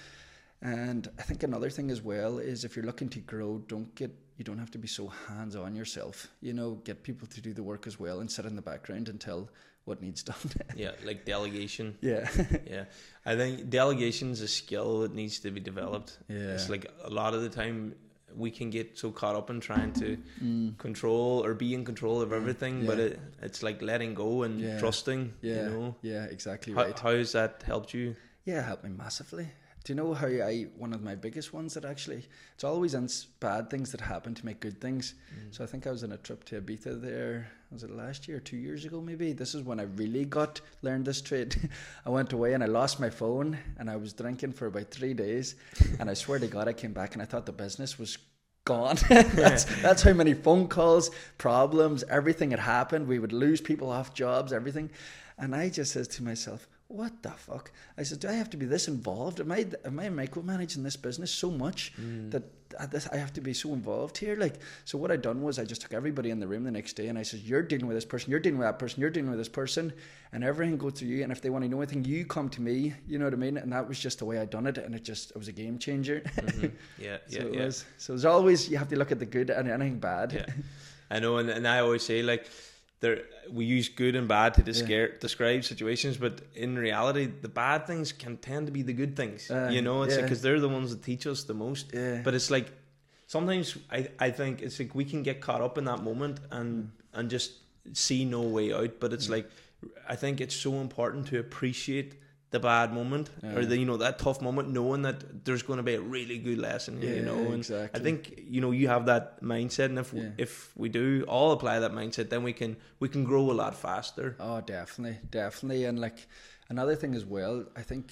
And I think another thing as well is if you're looking to grow, don't get, you don't have to be so hands-on yourself. You know, get people to do the work as well and sit in the background and tell what needs done. Yeah, like delegation. Yeah. Yeah. I think delegation is a skill that needs to be developed. Yeah. It's like a lot of the time we can get so caught up in trying to Mm. control or be in control of everything, Yeah. but it, it's like letting go and Yeah. trusting, Yeah. you know. Yeah, exactly How, right. how has that helped you? Yeah, it helped me massively. do you know how I, one of my biggest ones that actually, it's always in bad things that happen to make good things. Mm. So I think I was on a trip to Ibiza there, was it last year, two years ago maybe? This is when I really got, learned this trade. I went away and I lost my phone and I was drinking for about three days. And I swear to God, I came back and I thought the business was gone. that's, that's how many phone calls, problems, everything had happened. We would lose people off jobs, everything. And I just says to myself, what the fuck? I said, do I have to be this involved? Am I am I micromanaging this business so much mm. that I have to be so involved here? Like, so what I done was I just took everybody in the room the next day and I said, you're dealing with this person, you're dealing with that person, you're dealing with this person, and everything goes through you. And if they want to know anything, you come to me. You know what I mean? And that was just the way I done it, and it just it was a game changer. Mm-hmm. Yeah, yeah, so it yeah. was. So there's always, you have to look at the good and anything bad. Yeah, I know, and, and I always say like. There, we use good and bad to describe, yeah. describe situations, but in reality, the bad things can tend to be the good things. Uh, you know, it's because yeah. like, they're the ones that teach us the most. Yeah. But it's like sometimes I, I think it's like we can get caught up in that moment and mm. and just see no way out. But it's mm. like I think it's so important to appreciate the bad moment yeah. or the you know that tough moment, knowing that there's going to be a really good lesson. Yeah, you know, and exactly. I think you know you have that mindset, and if yeah. we, if we do all apply that mindset, then we can we can grow a lot faster. Oh, definitely, definitely, and like another thing as well, I think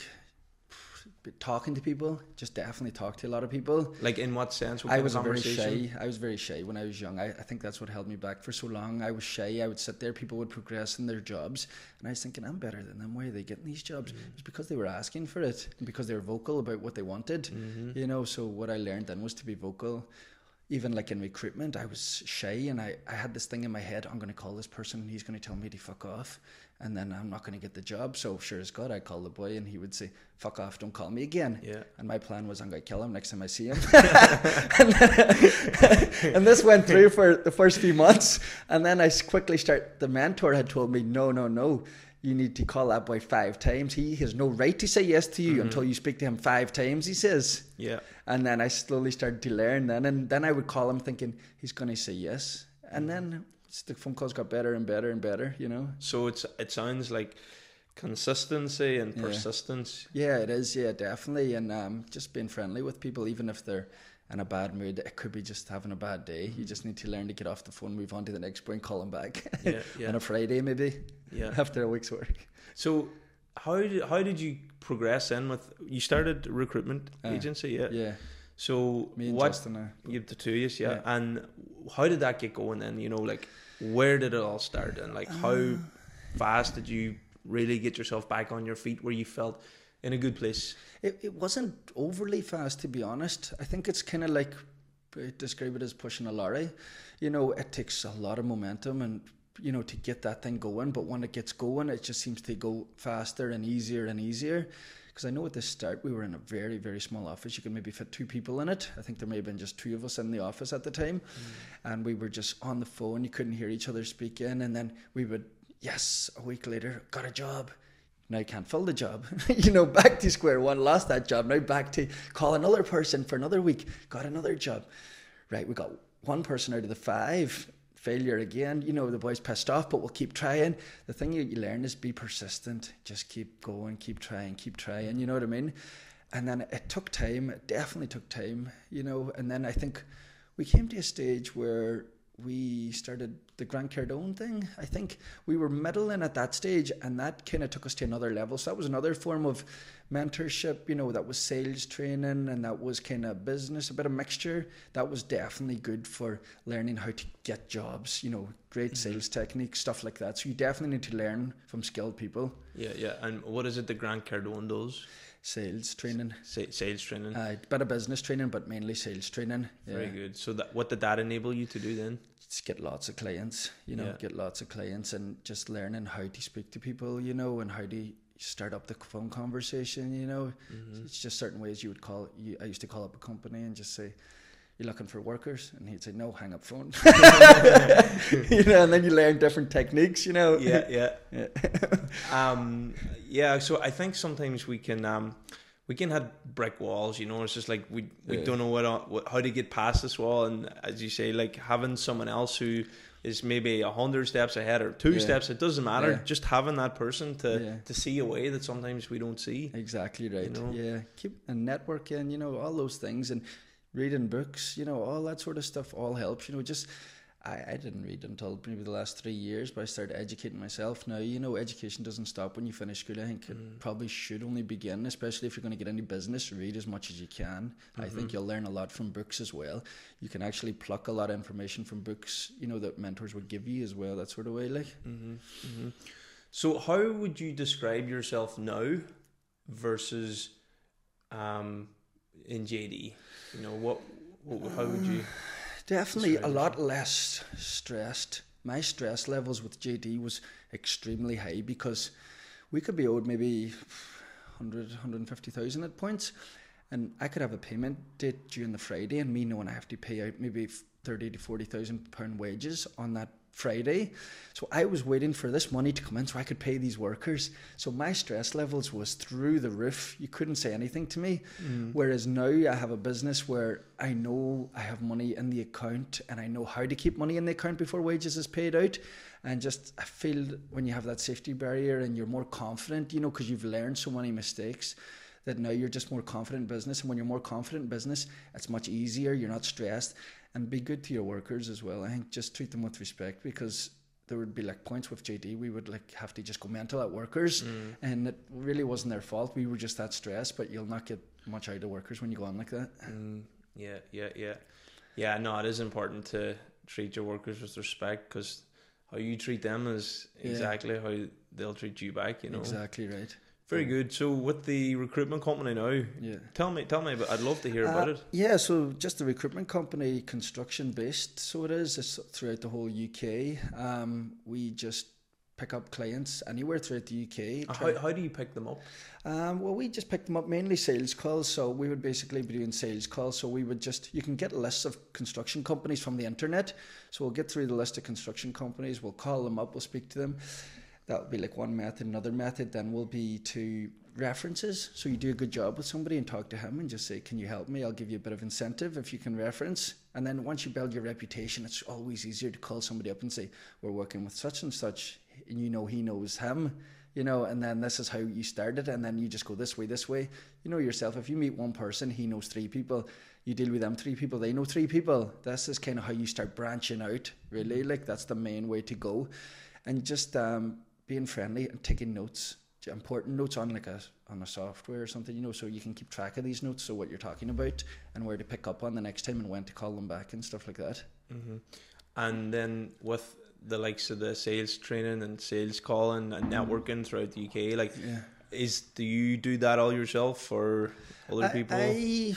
talking to people, just definitely talk to a lot of people. Like in what sense? What I was very shy. I was very shy when I was young. I, I think that's what held me back for so long. I was shy. I would sit there. People would progress in their jobs, and I was thinking, I'm better than them. Why are they getting these jobs? Mm-hmm. It was because they were asking for it, and because they were vocal about what they wanted. Mm-hmm. You know. So what I learned then was to be vocal. Even like in recruitment, I was shy, and I, I had this thing in my head, I'm going to call this person and he's going to tell me to fuck off, and then I'm not going to get the job. So sure as God, I'd call the boy and he would say, fuck off, don't call me again. Yeah. And my plan was I'm going to kill him next time I see him. and, then, and this went through for the first few months, and then I quickly start, the mentor had told me, no, no, no. You need to call that boy five times. He has no right to say yes to you mm-hmm. until you speak to him five times, he says. Yeah. And then I slowly started to learn then. And then I would call him thinking, he's going to say yes. And then the phone calls got better and better and better, you know. So it's it sounds like consistency and persistence. Yeah, yeah it is. Yeah, definitely. And um, just being friendly with people, even if they're in a bad mood. It could be just having a bad day. You just need to learn to get off the phone, move on to the next boy and call him back. Yeah, yeah. On a Friday maybe. Yeah. After a week's work. So how did how did you progress in with, you started a recruitment uh, agency, yeah? Yeah. So Me and what, Justin, uh, you have the two years, yeah. yeah. And how did that get going then? You know, like where did it all start, and like how uh, fast did you really get yourself back on your feet where you felt in a good place? It it wasn't overly fast, to be honest. I think it's kind of like, describe it as pushing a lorry. You know, it takes a lot of momentum and, you know, to get that thing going. But when it gets going, it just seems to go faster and easier and easier. Because I know at the start we were in a very, very small office. You could maybe fit two people in it. I think there may have been just two of us in the office at the time. Mm. And we were just on the phone. You couldn't hear each other speaking. And then we would, yes, a week later, got a job. Now I can't fill the job. You know, back to square one, lost that job. Now back to call another person for another week, got another job. Right, we got one person out of the five. Failure again. You know, the boy's pissed off, but we'll keep trying. The thing you, you learn is be persistent. Just keep going, keep trying, keep trying. You know what I mean? And then it took time. It definitely took time, you know. And then I think we came to a stage where we started the Grant Cardone thing. I think we were middling at that stage, and that kind of took us to another level. So that was another form of mentorship, you know, that was sales training, and that was kind of business, a bit of mixture. That was definitely good for learning how to get jobs, you know, great mm-hmm. sales techniques, stuff like that. So you definitely need to learn from skilled people. Yeah, yeah. And what is it that Grant Cardone does? Sales training. Sa- sales training. A uh, bit of business training, but mainly sales training. Yeah. Very good. So that, what did that enable you to do then? Just get lots of clients, you know, yeah. get lots of clients, and just learning how to speak to people, you know, and how to start up the phone conversation, you know. Mm-hmm. It's just certain ways you would call, you, I used to call up a company and just say, "You looking for workers?" And he'd say, "No, hang up phone." You know, and then you learn different techniques, you know. Yeah, yeah. yeah. um, yeah, so I think sometimes we can, um, we can have brick walls, you know. It's just like we we Yeah. don't know what, what how to get past this wall. And as you say, like having someone else who is maybe a hundred steps ahead or two Yeah. steps, it doesn't matter. Yeah. Just having that person to Yeah. to see a way that sometimes we don't see. Exactly right. know? Yeah, keep and networking, you know, all those things, and reading books, you know, all that sort of stuff all helps. You know, just I, I didn't read until maybe the last three years, but I started educating myself. Now, you know, education doesn't stop when you finish school. I think it Mm. probably should only begin, especially if you're going to get into business. Read as much as you can. I think Mhm. you'll learn a lot from books as well. You can actually pluck a lot of information from books, you know, that mentors would give you as well. That sort of way, like. hmm hmm So, how would you describe yourself now versus um, in J D? You know, what, what how would you? Definitely a describe lot less stressed. My stress levels with J D was extremely high because we could be owed maybe one hundred, one hundred fifty thousand at points, and I could have a payment date due on the Friday, and me knowing I have to pay out maybe thirty to forty thousand pound wages on that Friday. So I was waiting for this money to come in so I could pay these workers. So my stress levels was through the roof. You couldn't say anything to me. Mm. Whereas now I have a business where I know I have money in the account and I know how to keep money in the account before wages is paid out. And just I feel when you have that safety barrier and you're more confident, you know, because you've learned so many mistakes, that now you're just more confident in business. And when you're more confident in business, it's much easier. You're not stressed. And be good to your workers as well. I think just treat them with respect, because there would be like points with J D we would like have to just go mental at workers, Mm. and it really wasn't their fault. We were just that stressed, but you'll not get much out of workers when you go on like that. Mm, yeah, yeah, yeah, yeah. No, it is important to treat your workers with respect, because how you treat them is Yeah. exactly how they'll treat you back. You know, Exactly right. very good. So, with the recruitment company now, Yeah. tell me, tell me about. I'd love to hear about Uh, it. Yeah, so just a recruitment company, construction based. So it is. It's throughout the whole U K. Um, we just pick up clients anywhere throughout the U K. Uh, Try- How, how do you pick them up? Um, well, we just picked them up mainly sales calls. So we would basically be doing sales calls. So we would just, you can get lists of construction companies from the internet. So we'll get through the list of construction companies. We'll call them up. We'll speak to them. That would be like one method. Another method then will be to references. So you do a good job with somebody and talk to him and just say, can you help me? I'll give you a bit of incentive if you can reference. And then once you build your reputation, it's always easier to call somebody up and say, we're working with such and such, and you know he knows him, you know, and then this is how you started, and then you just go this way, this way. You know yourself, if you meet one person, he knows three people, you deal with them three people, they know three people. This is kind of how you start branching out, really. Like, that's the main way to go. And just um, being friendly and taking notes, important notes on like a on a software or something, you know, so you can keep track of these notes, so what you're talking about and where to pick up on the next time and when to call them back and stuff like that. Mm-hmm. And then with the likes of the sales training and sales calling and networking throughout the U K, like, Yeah. is do you do that all yourself or other I, people? I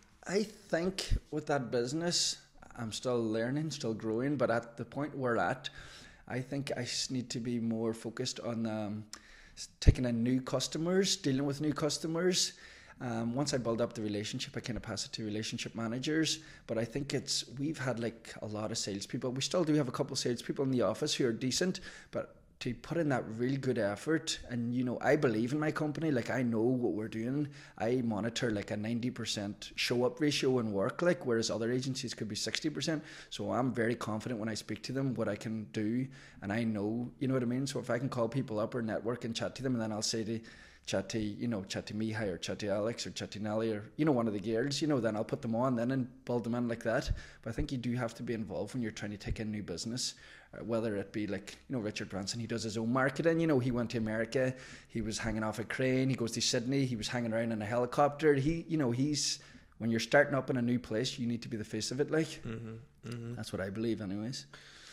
I think with that business, I'm still learning, still growing, but at the point we're at, I think I s- need to be more focused on um, s- taking in new customers, dealing with new customers. Um, once I build up the relationship, I kind of pass it to relationship managers. But I think it's, we've had like a lot of salespeople. We still do have a couple of salespeople in the office who are decent, but to put in that real good effort, and you know, I believe in my company, like I know what we're doing. I monitor like a ninety percent show up ratio in work, like, whereas other agencies could be sixty percent. So I'm very confident when I speak to them what I can do, and I know, you know what I mean? So if I can call people up or network and chat to them, and then I'll say to chat to, you know, chat to Mihai or chat to Alex or chat to Nelly or, you know, one of the girls, you know, then I'll put them on then and build them in like that. But I think you do have to be involved when you're trying to take in new business, uh, whether it be like, you know, Richard Branson, he does his own marketing, you know, he went to America, he was hanging off a crane, he goes to Sydney, he was hanging around in a helicopter. He, you know, he's, when you're starting up in a new place, you need to be the face of it, like. Mm-hmm. Mm-hmm. That's what I believe anyways.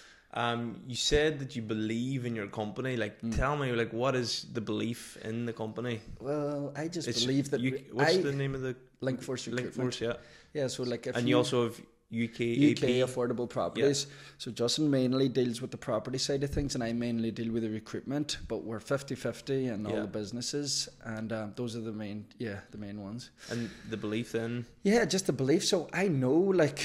Um, you said that you believe in your company. Like, Mm. tell me, like, what is the belief in the company? Well, I just It's believe that you, we- what's I, the name of the Linkforce Recruitment. Linkforce? Yeah, Yeah, so like if and you also have U K U A K P. affordable properties. So Justin mainly deals with the property side of things, and I mainly deal with the recruitment. But we're fifty-fifty in all Yeah. the businesses, and um, those are the main, yeah, the main ones. And the belief then. Yeah, just the belief. So I know, like,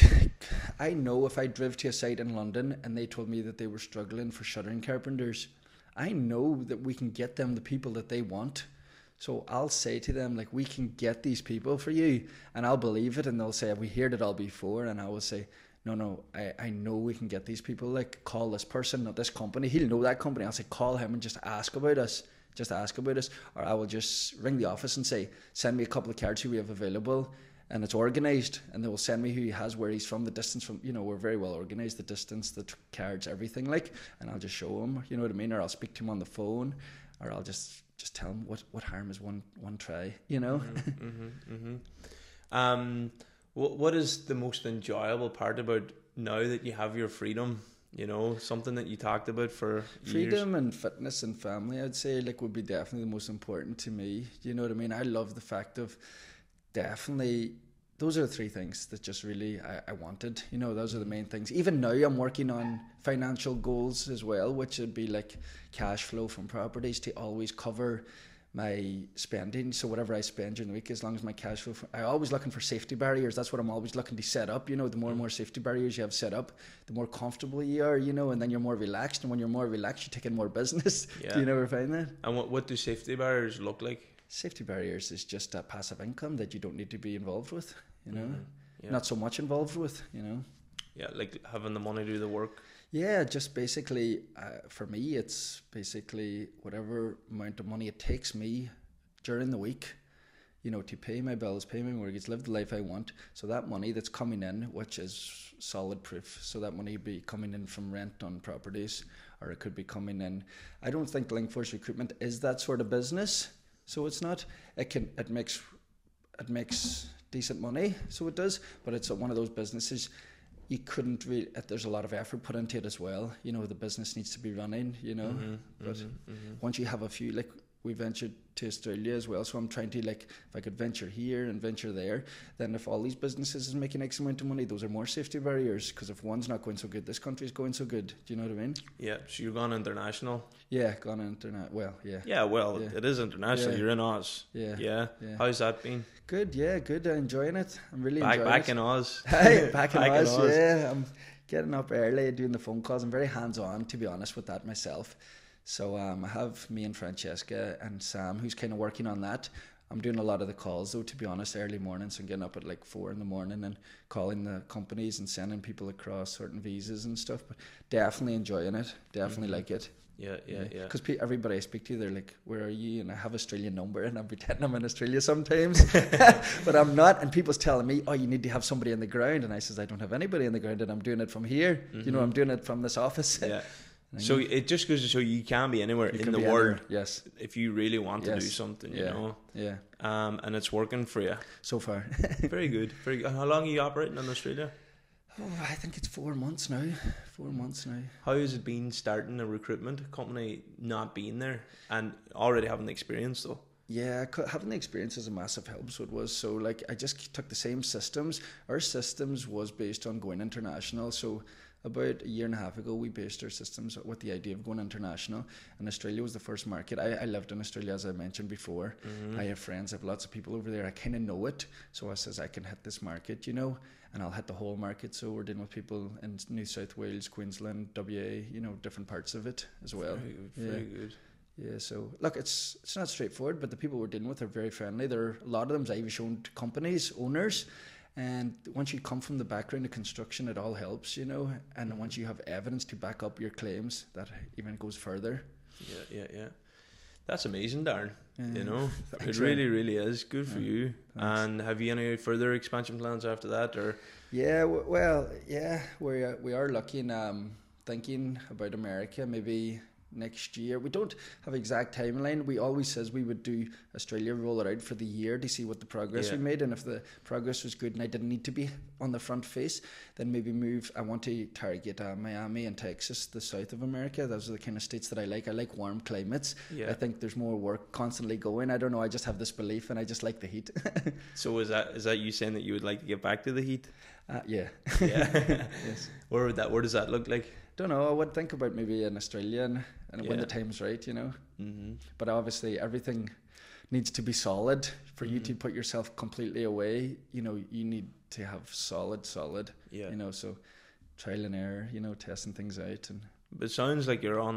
I know if I drove to a site in London and they told me that they were struggling for shuttering carpenters, I know that we can get them the people that they want. So I'll say to them, like, we can get these people for you, and I'll believe it, and they'll say, we heard it all before, and I will say, no, no, I, I know we can get these people, like, call this person, not this company. He'll know that company. I'll say, call him and just ask about us, just ask about us. Or I will just ring the office and say, send me a couple of cards who we have available, and it's organised, and they will send me who he has, where he's from, the distance from, you know, we're very well organised, the distance, the t- cards, everything, like, and I'll just show him, you know what I mean, or I'll speak to him on the phone, or I'll just... just tell them what, what harm is one one try, you know. mm-hmm, mm-hmm, mm-hmm. Um, what what is the most enjoyable part about now that you have your freedom? You know, something that you talked about for freedom years. And fitness and family, I'd say, like, would be definitely the most important to me. You know what I mean? I love the fact of definitely. Those are the three things that just really I, I wanted. You know, those are the main things. Even now I'm working on financial goals as well, which would be like cash flow from properties to always cover my spending. So whatever I spend during the week, as long as my cash flow, from, I'm always looking for safety barriers. That's what I'm always looking to set up. You know, the more and more safety barriers you have set up, the more comfortable you are, you know, and then you're more relaxed. And when you're more relaxed, you take in more business. Yeah. Do you ever find that? And what, what do safety barriers look like? Safety barriers is just a passive income that you don't need to be involved with, you know, mm-hmm. yeah. Not so much involved with, you know. Yeah, like having the money do the work. Yeah, just basically, uh, for me, it's basically whatever amount of money it takes me during the week, you know, to pay my bills, pay my mortgage, live the life I want. So that money that's coming in, which is solid proof, so that money be coming in from rent on properties, or it could be coming in. I don't think Linkforce Recruitment is that sort of business. So it's not, it can, it makes, it makes decent money, so it does, but it's one of those businesses you couldn't really, there's a lot of effort put into it as well, you know, the business needs to be running, you know, mm-hmm, but mm-hmm, mm-hmm. once you have a few, like, we ventured to Australia as well, so I'm trying to, like, if I could venture here and venture there, then if all these businesses is making X amount of money, those are more safety barriers, because if one's not going so good, this country's going so good. Do you know what I mean? Yeah, so you're gone international. Yeah, gone internet. Well, yeah. Yeah, well, yeah. It is international. Yeah. You're in Oz. Yeah. yeah. Yeah. How's that been? Good, yeah, good. I'm enjoying it. I'm really back, enjoying back it. in Oz. Hey, back in back Oz, in Oz, yeah. I'm getting up early, doing the phone calls. I'm very hands-on, to be honest, with that myself. So um, I have me and Francesca and Sam, who's kind of working on that. I'm doing a lot of the calls, though, to be honest, early mornings. I'm getting up at like four in the morning and calling the companies and sending people across certain visas and stuff. But definitely enjoying it. Definitely mm-hmm. like it. Yeah, yeah, yeah. Because pe- everybody I speak to, they're like, where are you? And I have Australian number, and I'm pretending I'm in Australia sometimes. But I'm not. And people's telling me, oh, you need to have somebody on the ground. And I says, I don't have anybody on the ground, and I'm doing it from here. Mm-hmm. You know, I'm doing it from this office. Yeah. So it just goes to show you can be anywhere you in the world, world, yes, if you really want to yes. do something, you yeah. know. Yeah. Um, and it's working for you so far. Very good, very good. How long are you operating in Australia? Oh, I think it's four months now. Four months now. How has it been starting a recruitment company, not being there, and already having the experience though? Yeah, having the experience is a massive help. So it was. So like, I just took the same systems. Our systems was based on going international. So about a year and a half ago, we based our systems with the idea of going international, and Australia was the first market. I, I lived in Australia, as I mentioned before. Mm-hmm. I have friends, I have lots of people over there. I kind of know it, so I says I can hit this market, you know, and I'll hit the whole market. So we're dealing with people in New South Wales, Queensland, W A, you know, different parts of it as well. Very good, yeah. very good. Yeah, so look, it's it's not straightforward, but the people we're dealing with are very friendly. There are a lot of them Irish-owned companies, owners. And once you come from the background of construction, it all helps, you know. And mm-hmm. once you have evidence to back up your claims, that even goes further. Yeah, yeah, yeah. That's amazing, Darren. Yeah. You know, Thanks, it really, really is good for yeah. you. Thanks. And have you any further expansion plans after that, or? Yeah, w- well, yeah, we are, we are looking, um, thinking about America, maybe next year. We don't have an exact timeline. We always says we would do Australia, roll it out for the year to see what the progress yeah. we made, and if the progress was good and I didn't need to be on the front face, then maybe move. I want to target uh, Miami and Texas, the south of America. Those are the kind of states that I like. I like warm climates. Yeah. I think there's more work constantly going. I don't know, I just have this belief and I just like the heat. So is that is that you saying that you would like to get back to the heat? Uh, yeah. Yeah. Yes. Where would that where does that look like? Don't know. I would think about maybe in Australia and, and yeah. when the time's right, you know. Mm-hmm. But obviously everything needs to be solid for mm-hmm. you to put yourself completely away. You know, you need to have solid, solid. Yeah. You know, so trial and error. You know, testing things out. And but it sounds like you're on that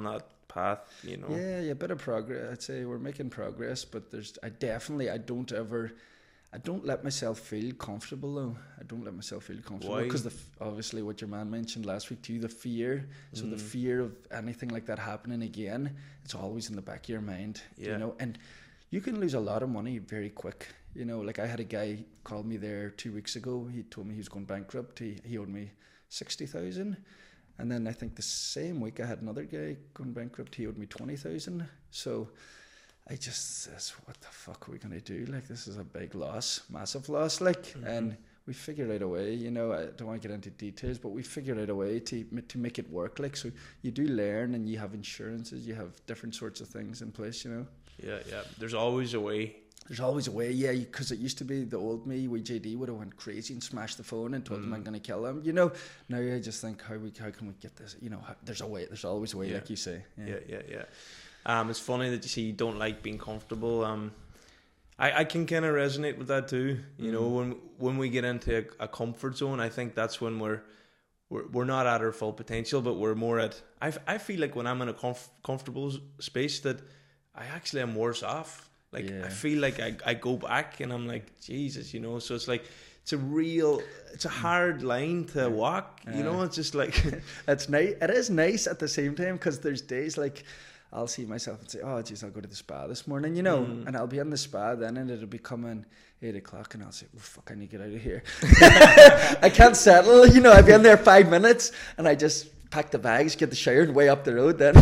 path, you know. Yeah, yeah, a bit of progress. I'd say we're making progress, but there's I definitely I don't ever I don't let myself feel comfortable though. I don't let myself feel comfortable Why? because the f- obviously what your man mentioned last week too, the fear. So Mm. the fear of anything like that happening again, it's always in the back of your mind, Yeah. you know. And you can lose a lot of money very quick, you know. Like I had a guy called me there two weeks ago. He told me he was going bankrupt. He he owed me sixty thousand, and then I think the same week I had another guy going bankrupt. He owed me twenty thousand. So I just says, what the fuck are we gonna do? Like, this is a big loss, massive loss. Like, Mhm. and we figured out a way. You know, I don't want to get into details, but we figured out a way to to make it work. Like, so you do learn, and you have insurances, you have different sorts of things in place. You know, Yeah, yeah. There's always a way. there's always a way. Yeah, because it used to be the old me, we J D would have went crazy and smashed the phone and told Mm. them I'm gonna kill them. You know, now I just think how we how can we get this? You know, how, there's a way. There's always a way, Yeah. like you say. Yeah, yeah, yeah. Um, it's funny that you say you don't like being comfortable. Um, I, I can kind of resonate with that too. You know, Mm. when when we get into a, a comfort zone, I think that's when we're we're we're not at our full potential, but we're more at. I, f- I feel like when I'm in a comf- comfortable s- space that I actually am worse off. Like Yeah. I feel like I I go back and I'm like Jesus, you know. So it's like it's a real, it's a hard line to walk. You know, Yeah. it's just like It's nice. It is nice at the same time because there's days like I'll see myself and say, "Oh, geez, I'll go to the spa this morning," you know, Mm. and I'll be in the spa then, and it'll be coming eight o'clock, and I'll say, "Oh fuck, I need to get out of here." I can't settle, you know. I've been there five minutes, and I just pack the bags, get the shower, and way up the road. Then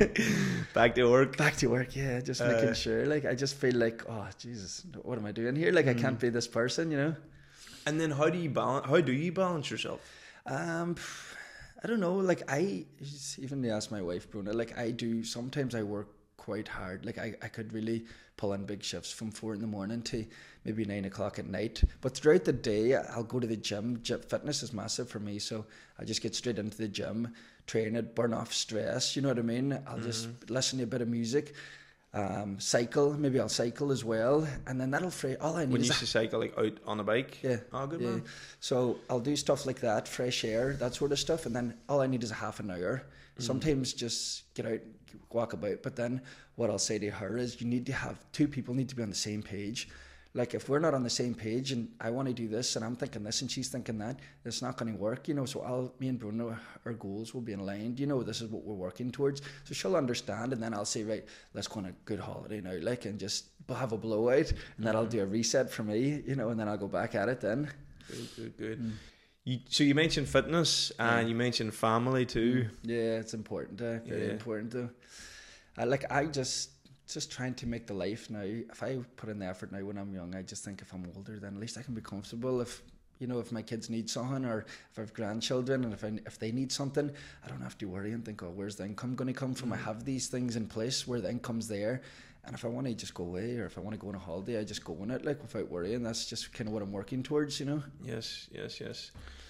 back to work. back to work. Yeah, just Uh, making sure. Like I just feel like, oh Jesus, what am I doing here? Like I Mm. can't be this person, you know. And then how do you balance? How do you balance yourself? Um, I don't know. Like I even to ask my wife, Bruna. Like I do. Sometimes I work quite hard. Like I, I could really pull in big shifts from four in the morning to maybe nine o'clock at night. But throughout the day, I'll go to the gym. Gym fitness is massive for me, so I just get straight into the gym, train it, burn off stress. You know what I mean? I'll just listen to a bit of music. Um, cycle, maybe I'll cycle as well, and then that'll free. All I need When you is used to cycle like out on a bike? yeah. Oh, good yeah. man. So I'll do stuff like that, fresh air, that sort of stuff, and then all I need is a half an hour. Sometimes just get out, walk about. But then what I'll say to her is, you need to have two people need to be on the same page. Like if we're not on the same page, and I want to do this, and I'm thinking this, and she's thinking that, it's not going to work, you know. So I'll, me and Bruno, our goals will be aligned. You know, this is what we're working towards. So she'll understand, and then I'll say, right, let's go on a good holiday now, like, and just have a blowout, and then I'll do a reset for me, you know, and then I'll go back at it then. Good, good, good. You, so you mentioned fitness and you mentioned family too. Yeah, it's important. Uh, very Yeah. important though. Uh, like I just just trying to make the life now. If I put in the effort now when I'm young, I just think if I'm older, then at least I can be comfortable. If you know, if my kids need something, or if I have grandchildren, and if I, if they need something, I don't have to worry and think, oh, where's the income going to come from? I have these things in place where the income's there. And if I want to just go away, or if I want to go on a holiday, I just go on it, like, without worrying. That's just kind of what I'm working towards, you know. Yes, yes, yes.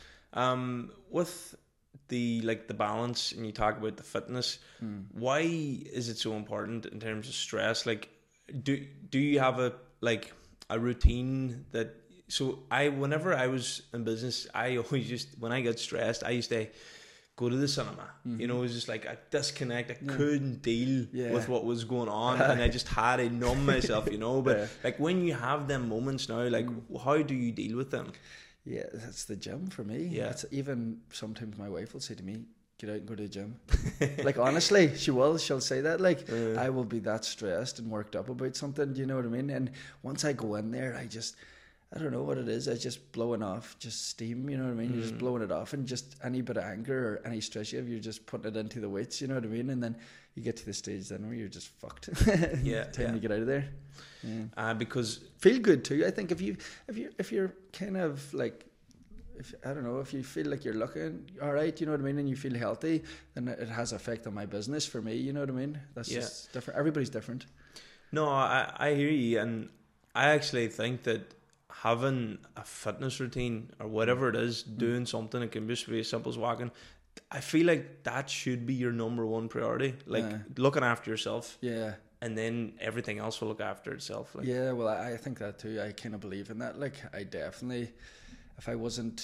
Um, with the like the balance, and you talk about the fitness, Mm. why is it so important in terms of stress? Like, do do you have a like a routine that? So I, whenever I was in business, I always just when I got stressed, I used to go to the cinema. Mm-hmm. You know, it was just like a disconnect. I couldn't deal Yeah. with what was going on, and I just had to numb myself. You know, but Yeah. like when you have them moments now, like how do you deal with them? Yeah, that's the gym for me. Yeah. It's even sometimes my wife will say to me, get out and go to the gym. Like, honestly, she will. She'll say that. Like, Uh. I will be that stressed and worked up about something. Do you know what I mean? And once I go in there, I just, I don't know what it is. I just blowing off just steam. You know what I mean? You're just blowing it off, and just any bit of anger or any stress you have, you're just putting it into the weights. You know what I mean? And then you get to the stage then where you're just fucked. Yeah, Time yeah. to get out of there. Yeah. Uh, because Feel good too. I think if you if you if you're kind of like, if I don't know, if you feel like you're looking all right, you know what I mean, and you feel healthy, then it has effect on my business for me. You know what I mean? That's Yeah. just different. Everybody's different. no, I I hear you, and I actually think that having a fitness routine or whatever it is, doing something, it can just be as simple as walking. I feel like that should be your number one priority. Like Yeah. looking after yourself, Yeah. and then everything else will look after itself. Like, Yeah. Well, I, I think that too. I kind of believe in that. Like, I definitely, if I wasn't,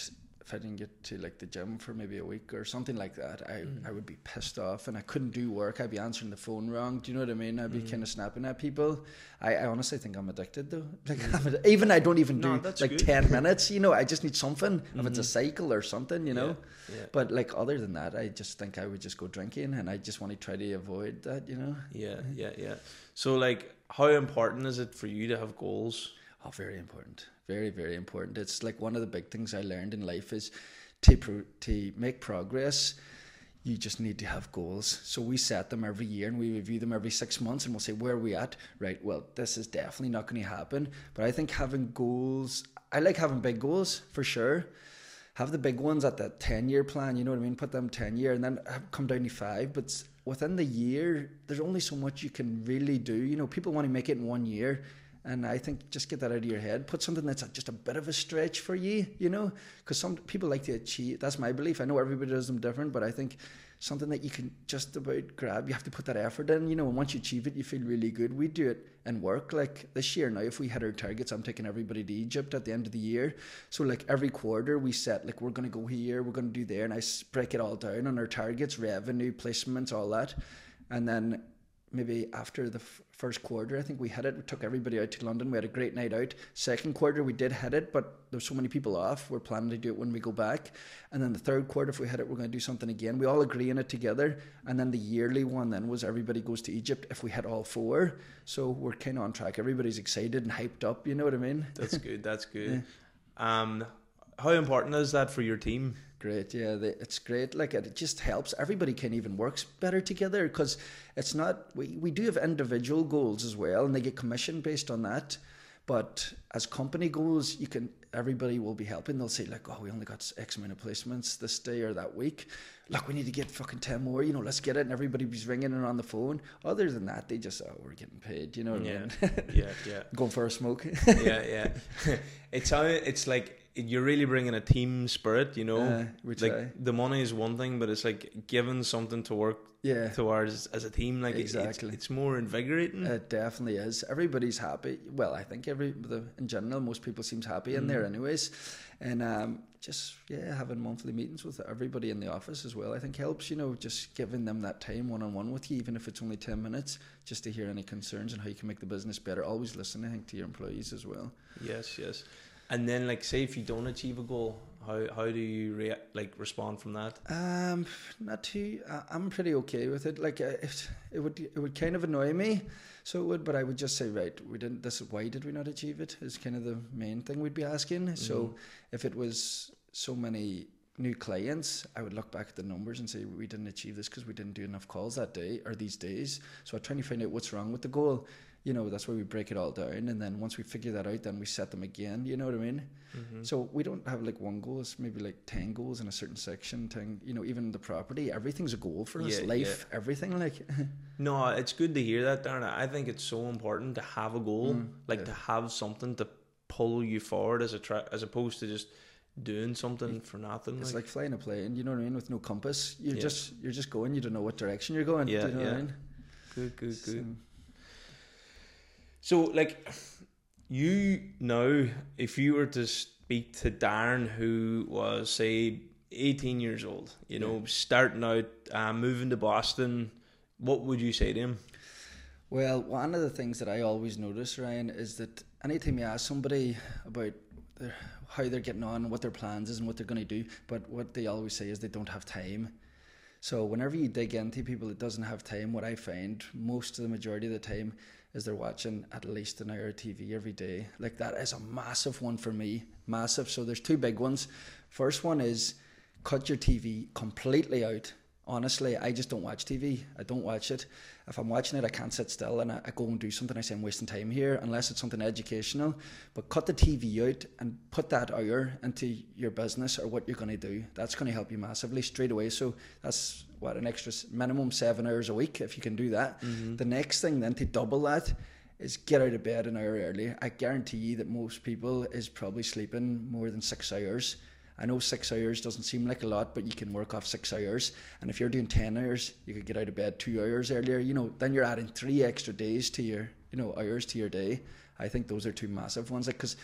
if I didn't get to like the gym for maybe a week or something like that, I, Mm. I would be pissed off and I couldn't do work. I'd be answering the phone wrong. Do you know what I mean? I'd be Mm. kind of snapping at people. I, I honestly think I'm addicted though. Like I'm ad- even I don't even No, do that's like good. ten minutes. You know, I just need something. If it's a Mhm. cycle or something, you know. Yeah, yeah. But like other than that, I just think I would just go drinking, and I just want to try to avoid that. You know. Yeah, yeah, yeah. So, like, how important is it for you to have goals? Oh, very important. Very, very important. It's like one of the big things I learned in life is to pro- to make progress, you just need to have goals. So we set them every year and we review them every six months and we'll say, where are we at? Right, well, this is definitely not going to happen. But I think having goals, I like having big goals for sure. Have the big ones at that ten-year plan, you know what I mean? Put them ten-year and then come down to five. But within the year, there's only so much you can really do. You know, people want to make it in one year. And I think just get that out of your head. Put something that's just a bit of a stretch for you, you know, because some people like to achieve. That's my belief. I know everybody does them different, but I think something that you can just about grab, you have to put that effort in, you know, and once you achieve it, you feel really good. We do it in work. Like this year now, if we hit our targets, I'm taking everybody to Egypt at the end of the year. So like every quarter we set, like we're going to go here, we're going to do there. And I break it all down on our targets, revenue, placements, all that. And then maybe after the f- first quarter, I think we hit it. We took everybody out to London. We had a great night out. Second quarter, we did hit it, but there's so many people off. We're planning to do it when we go back. And then the third quarter, if we hit it, we're going to do something again. We all agree on it together. And then the yearly one then was everybody goes to Egypt if we hit all four. So we're kind of on track. Everybody's excited and hyped up. You know what I mean? That's good. That's good. Yeah. Um, how important is that for your team? Great, yeah, they, it's great. Like it just helps. Everybody can even works better together because it's not. We, we do have individual goals as well, and they get commission based on that. But as company goals, you can. Everybody will be helping. They'll say like, "Oh, we only got X amount of placements this day or that week. Look, we need to get fucking ten more. You know, let's get it." And everybody's ringing and on the phone. Other than that, they just, "Oh, we're getting paid." You know what yeah. I mean? yeah, yeah. Going for a smoke. yeah, yeah. It's how it's like. You're really bringing a team spirit, you know. Uh, we try. Like the money is one thing, but it's like giving something to work yeah. towards as a team. Like exactly, it's, it's more invigorating. It definitely is. Everybody's happy. Well, I think every the, in general, most people seems happy in Mm. there, anyways. And um, just yeah, having monthly meetings with everybody in the office as well, I think helps. You know, just giving them that time one on one with you, even if it's only ten minutes, just to hear any concerns and how you can make the business better. Always listen, I think, to your employees as well. Yes, yes. And then, like, say if you don't achieve a goal, how how do you rea- like respond from that? Um, not too. Uh, I'm pretty okay with it. Like, uh, it, it would it would kind of annoy me, so it would. But I would just say, right, we didn't. This is why did we not achieve it? Is kind of the main thing we'd be asking. Mm-hmm. So if it was so many new clients, I would look back at the numbers and say we didn't achieve this because we didn't do enough calls that day or these days. So I'm trying to find out what's wrong with the goal. You know, that's why we break it all down, and then once we figure that out, then we set them again. You know what I mean? Mm-hmm. So we don't have like one goal; it's maybe like ten goals in a certain section. Ten, you know, even the property, everything's a goal for us. Yeah, life, yeah. Everything. Like, no, it's good to hear that, Darren. I think it's so important to have a goal, mm, like yeah. to have something to pull you forward as a tra- as opposed to just doing something for nothing. It's like. like flying a plane. You know what I mean? With no compass, you're yeah. just you're just going. You don't know what direction you're going. Yeah, do you know yeah. what I mean? Good, good, good. So, So, like, you know, if you were to speak to Darren, who was, say, eighteen years old, you know, yeah. starting out, uh, moving to Boston, what would you say to him? Well, one of the things that I always notice, Ryan, is that anytime you ask somebody about their, how they're getting on, what their plans is and what they're going to do, but what they always say is they don't have time. So whenever you dig into people that doesn't have time, what I find most of the majority of the time is they're watching at least an hour of T V every day. Like that is a massive one for me, massive. So there's two big ones. First one is cut your T V completely out. Honestly, I just don't watch T V. I don't watch it. If I'm watching it, I can't sit still and I, I go and do something. I say I'm wasting time here unless it's something educational. But cut the T V out and put that hour into your business or what you're going to do. That's going to help you massively straight away. So that's what, an extra minimum seven hours a week if you can do that. Mm-hmm. The next thing then to double that is get out of bed an hour early. I guarantee you that most people is probably sleeping more than six hours. I know six hours doesn't seem like a lot, but you can work off six hours. And if you're doing ten hours, you could get out of bed two hours earlier. You know, then you're adding three extra days to your, you know, hours to your day. I think those are two massive ones. Like, because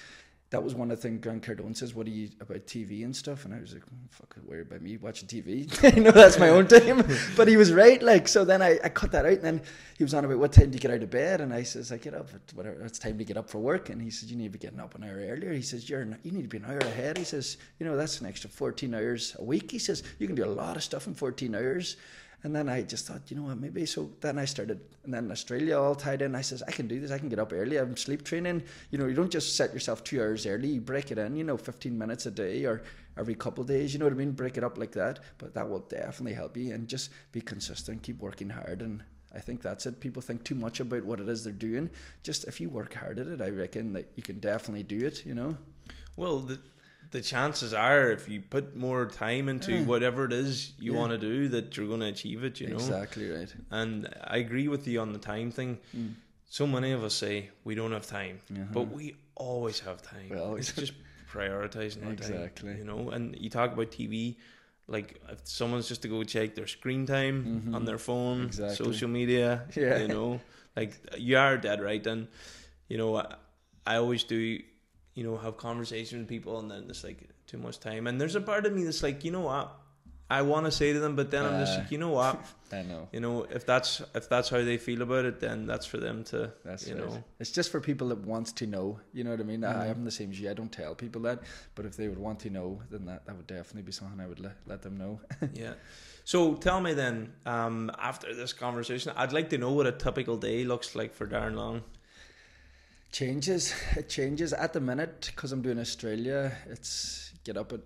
that was one of the things Grant Cardone says, what do you about T V and stuff? And I was like, oh, fuck, worried about me watching T V. You know, that's my own time. But he was right. Like, so then I, I cut that out. And then he was on about what time do you get out of bed? And I says, I get up at whatever, it's time to get up for work. And he says, you need to be getting up an hour earlier. He says, you're you need to be an hour ahead. He says, you know, that's an extra fourteen hours a week. He says, you can do a lot of stuff in fourteen hours. And then I just thought, you know what, maybe. So then I started, and then Australia all tied in. I says, I can do this. I can get up early. I'm sleep training. You know, you don't just set yourself two hours early. You break it in, you know, fifteen minutes a day or every couple of days. You know what I mean? Break it up like that. But that will definitely help you. And just be consistent. Keep working hard. And I think that's it. People think too much about what it is they're doing. Just if you work hard at it, I reckon that you can definitely do it, you know? Well, the the chances are, if you put more time into Yeah. whatever it is you Yeah. want to do, that you're going to achieve it, you know? Exactly right. And I agree with you on the time thing. Mm. So many of us say we don't have time, Uh-huh. but we always have time. We always it's just prioritizing our Exactly. time, you know? And you talk about T V, like if someone's just to go check their screen time Mhm. on their phone, Exactly. social media, Yeah. you know, like you are dead right. And, you know, I, I always do, you know, have conversations with people and then it's like too much time. And there's a part of me that's like, you know what, I want to say to them, but then I'm just Uh, like, you know what, I know. you know, if that's if that's how they feel about it, then that's for them to, That's you right. know. It's just for people that wants to know. You know what I mean? I, Mhm. I'm the same as you. I don't tell people that, but if they would want to know, then that, that would definitely be something I would le- let them know. Yeah. So tell me then, um, after this conversation, I'd like to know what a typical day looks like for Darren Long. Changes. It changes at the minute because I'm doing Australia. It's get up at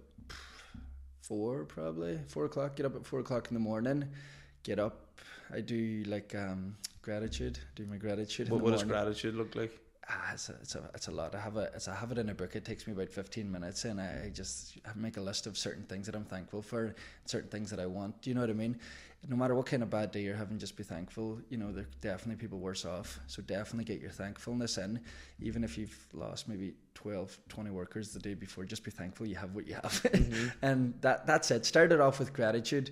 four probably four o'clock. Get up at four o'clock in the morning. Get up. I do like um, gratitude. Do my gratitude. in What, the what does morning. gratitude look like? Ah, it's a, it's a it's a lot. I have a it's I have it in a book. It takes me about fifteen minutes, and I, I just I make a list of certain things that I'm thankful for, certain things that I want. Do you know what I mean? No matter what kind of bad day you're having, just be thankful. You know, there are definitely people worse off. So definitely get your thankfulness in, even if you've lost maybe twelve, twenty workers the day before. Just be thankful you have what you have, Mm-hmm. and that that's it. Start it off with gratitude.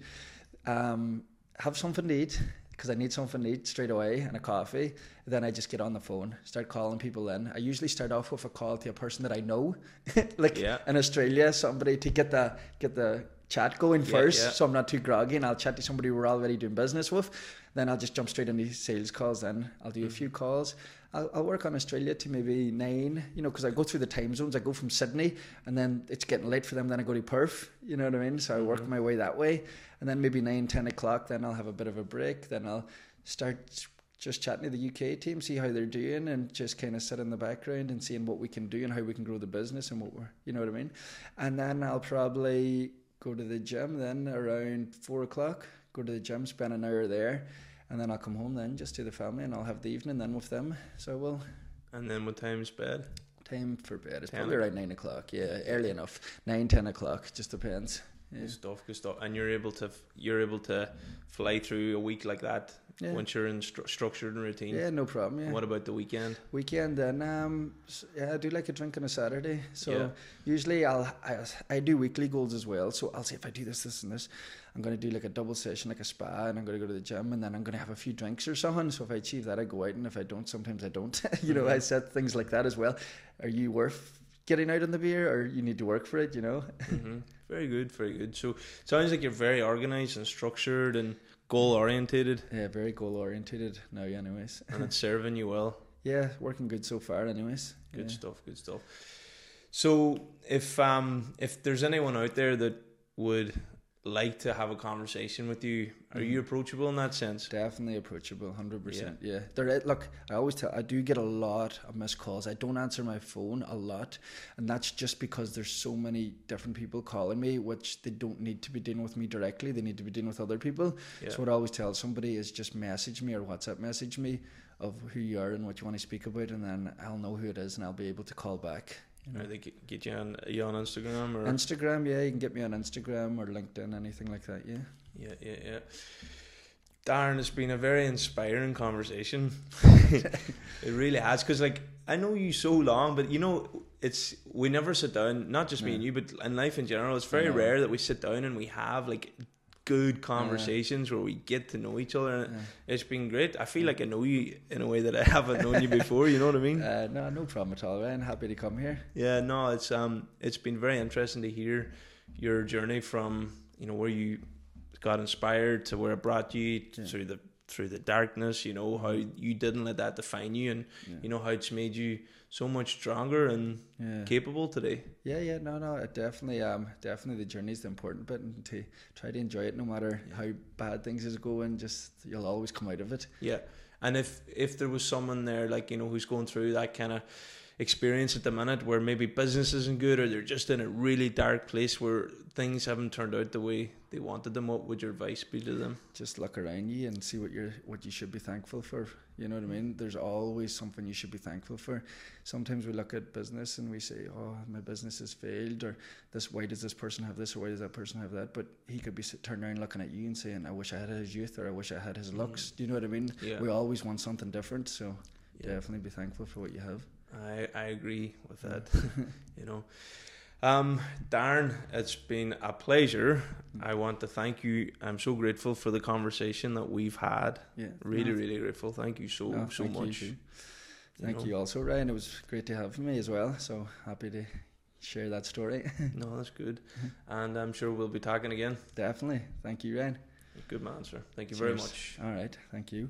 Um, have something to eat. Because I need something to eat straight away and a coffee. Then I just get on the phone, start calling people in. I usually start off with a call to a person that I know, like Yeah. in Australia, somebody to get the get the chat going Yeah, first, yeah. so I'm not too groggy, and I'll chat to somebody we're already doing business with. Then I'll just jump straight into sales calls. Then I'll do a few calls. I'll, I'll work on Australia to maybe nine, you know, because I go through the time zones. I go from Sydney, and then it's getting late for them. Then I go to Perth, you know what I mean? So I work Mhm. my way that way. And then maybe nine, ten o'clock, then I'll have a bit of a break. Then I'll start just chatting to the U K team, see how they're doing, and just kind of sit in the background and seeing what we can do and how we can grow the business and what we're, you know what I mean? And then I'll probably go to the gym then around four o'clock, go to the gym, spend an hour there, and then I'll come home then just to the family, and I'll have the evening then with them. So I will. And then what time's bed? Time for bed. It's ten probably around nine o'clock. Yeah, early enough. Nine, ten o'clock. Just depends. Yeah. Good stuff, good stuff. And you're able to f- you're able to fly through a week like that Yeah. once you're in stru- structured and routine. Yeah, no problem. Yeah. What about the weekend? Weekend then, um, s- yeah, I do like a drink on a Saturday. So Yeah. usually I'll I, I do weekly goals as well. So I'll say if I do this, this, and this, I'm gonna do like a double session, like a spa, and I'm gonna go to the gym, and then I'm gonna have a few drinks or something. So if I achieve that, I go out, and if I don't, sometimes I don't. you know, I Mhm. set things like that as well. Are you worth getting out on the beer, or you need to work for it? You know. hmm Very good, very good. So sounds like you're very organized and structured and goal orientated, Yeah, very goal oriented now, anyways. and it's serving you well. Yeah, working good so far, anyways. Good Yeah. stuff, good stuff. So if um if there's anyone out there that would like to have a conversation with you, are you Mhm. approachable in that sense? Definitely approachable, hundred percent. Yeah, there. is- Look, I always tell. I do get a lot of missed calls. I don't answer my phone a lot, and that's just because there's so many different people calling me, which they don't need to be dealing with me directly. They need to be dealing with other people. Yeah. So what I always tell somebody is just message me or WhatsApp message me of who you are and what you want to speak about, and then I'll know who it is and I'll be able to call back. You know? Or they get get you on are you on Instagram or Instagram, yeah, you can get me on Instagram or LinkedIn, anything like that. Yeah. yeah, yeah, yeah. Darren, it's been a very inspiring conversation. It really has, because like I know you so long, but you know it's we never sit down. Not just me No. and you, but in life in general, it's very No. rare that we sit down and we have like good conversations uh, where we get to know each other, and uh, it's been great. I feel like I know you in a way that I haven't known you before. You know what I mean? Uh, no, no problem at all, Ryan. Happy to come here. Yeah, no, it's um, it's been very interesting to hear your journey from, you know, where you got inspired to where it brought you yeah. through the through the darkness. You know, how you didn't let that define you, and yeah. you know how it's made you so much stronger and yeah. capable today. Yeah, yeah, no, no, it definitely, um, definitely the journey is the important bit, and to try to enjoy it no matter yeah. how bad things is going. Just you'll always come out of it. Yeah, and if if there was someone there, like, you know, who's going through that kind of experience at the minute where maybe business isn't good, or they're just in a really dark place where things haven't turned out the way they wanted them, what would your advice be to them? Just look around you and see what you're what you should be thankful for. You know what I mean? There's always something you should be thankful for. Sometimes we look at business and we say, oh, my business has failed, or this, why does this person have this, or why does that person have that? But he could be turning around looking at you and saying, I wish I had his youth, or I wish I had his looks. Mm. Do you know what I mean? Yeah. We always want something different, so yeah. definitely be thankful for what you have. I, I agree with that. You know, um, Darren, it's been a pleasure. I want to thank you. I'm so grateful for the conversation that we've had. Yeah, really, no. really grateful. Thank you so no, so much. You thank you, you also, Ryan. It was great to have me as well. So happy to share that story. No, that's good, and I'm sure we'll be talking again. Definitely. Thank you, Ryan. Good man, sir. Thank you Cheers. very much. All right. Thank you.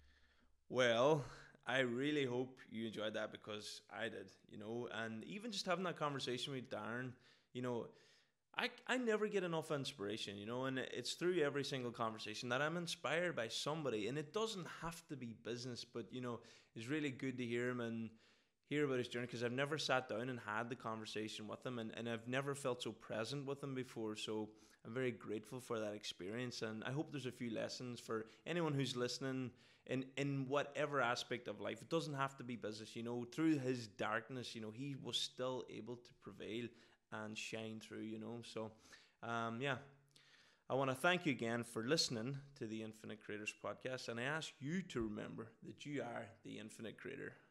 Well, I really hope you enjoyed that, because I did, you know, and even just having that conversation with Darren, you know, I, I never get enough inspiration, you know, and it's through every single conversation that I'm inspired by somebody, and it doesn't have to be business, but, you know, it's really good to hear him and hear about his journey, because I've never sat down and had the conversation with him, and, and I've never felt so present with him before, so I'm very grateful for that experience, and I hope there's a few lessons for anyone who's listening in, in whatever aspect of life. It doesn't have to be business, you know, through his darkness, you know, he was still able to prevail and shine through, you know, so, um, yeah. I want to thank you again for listening to the Infinite Creators Podcast, and I ask you to remember that you are the Infinite Creator.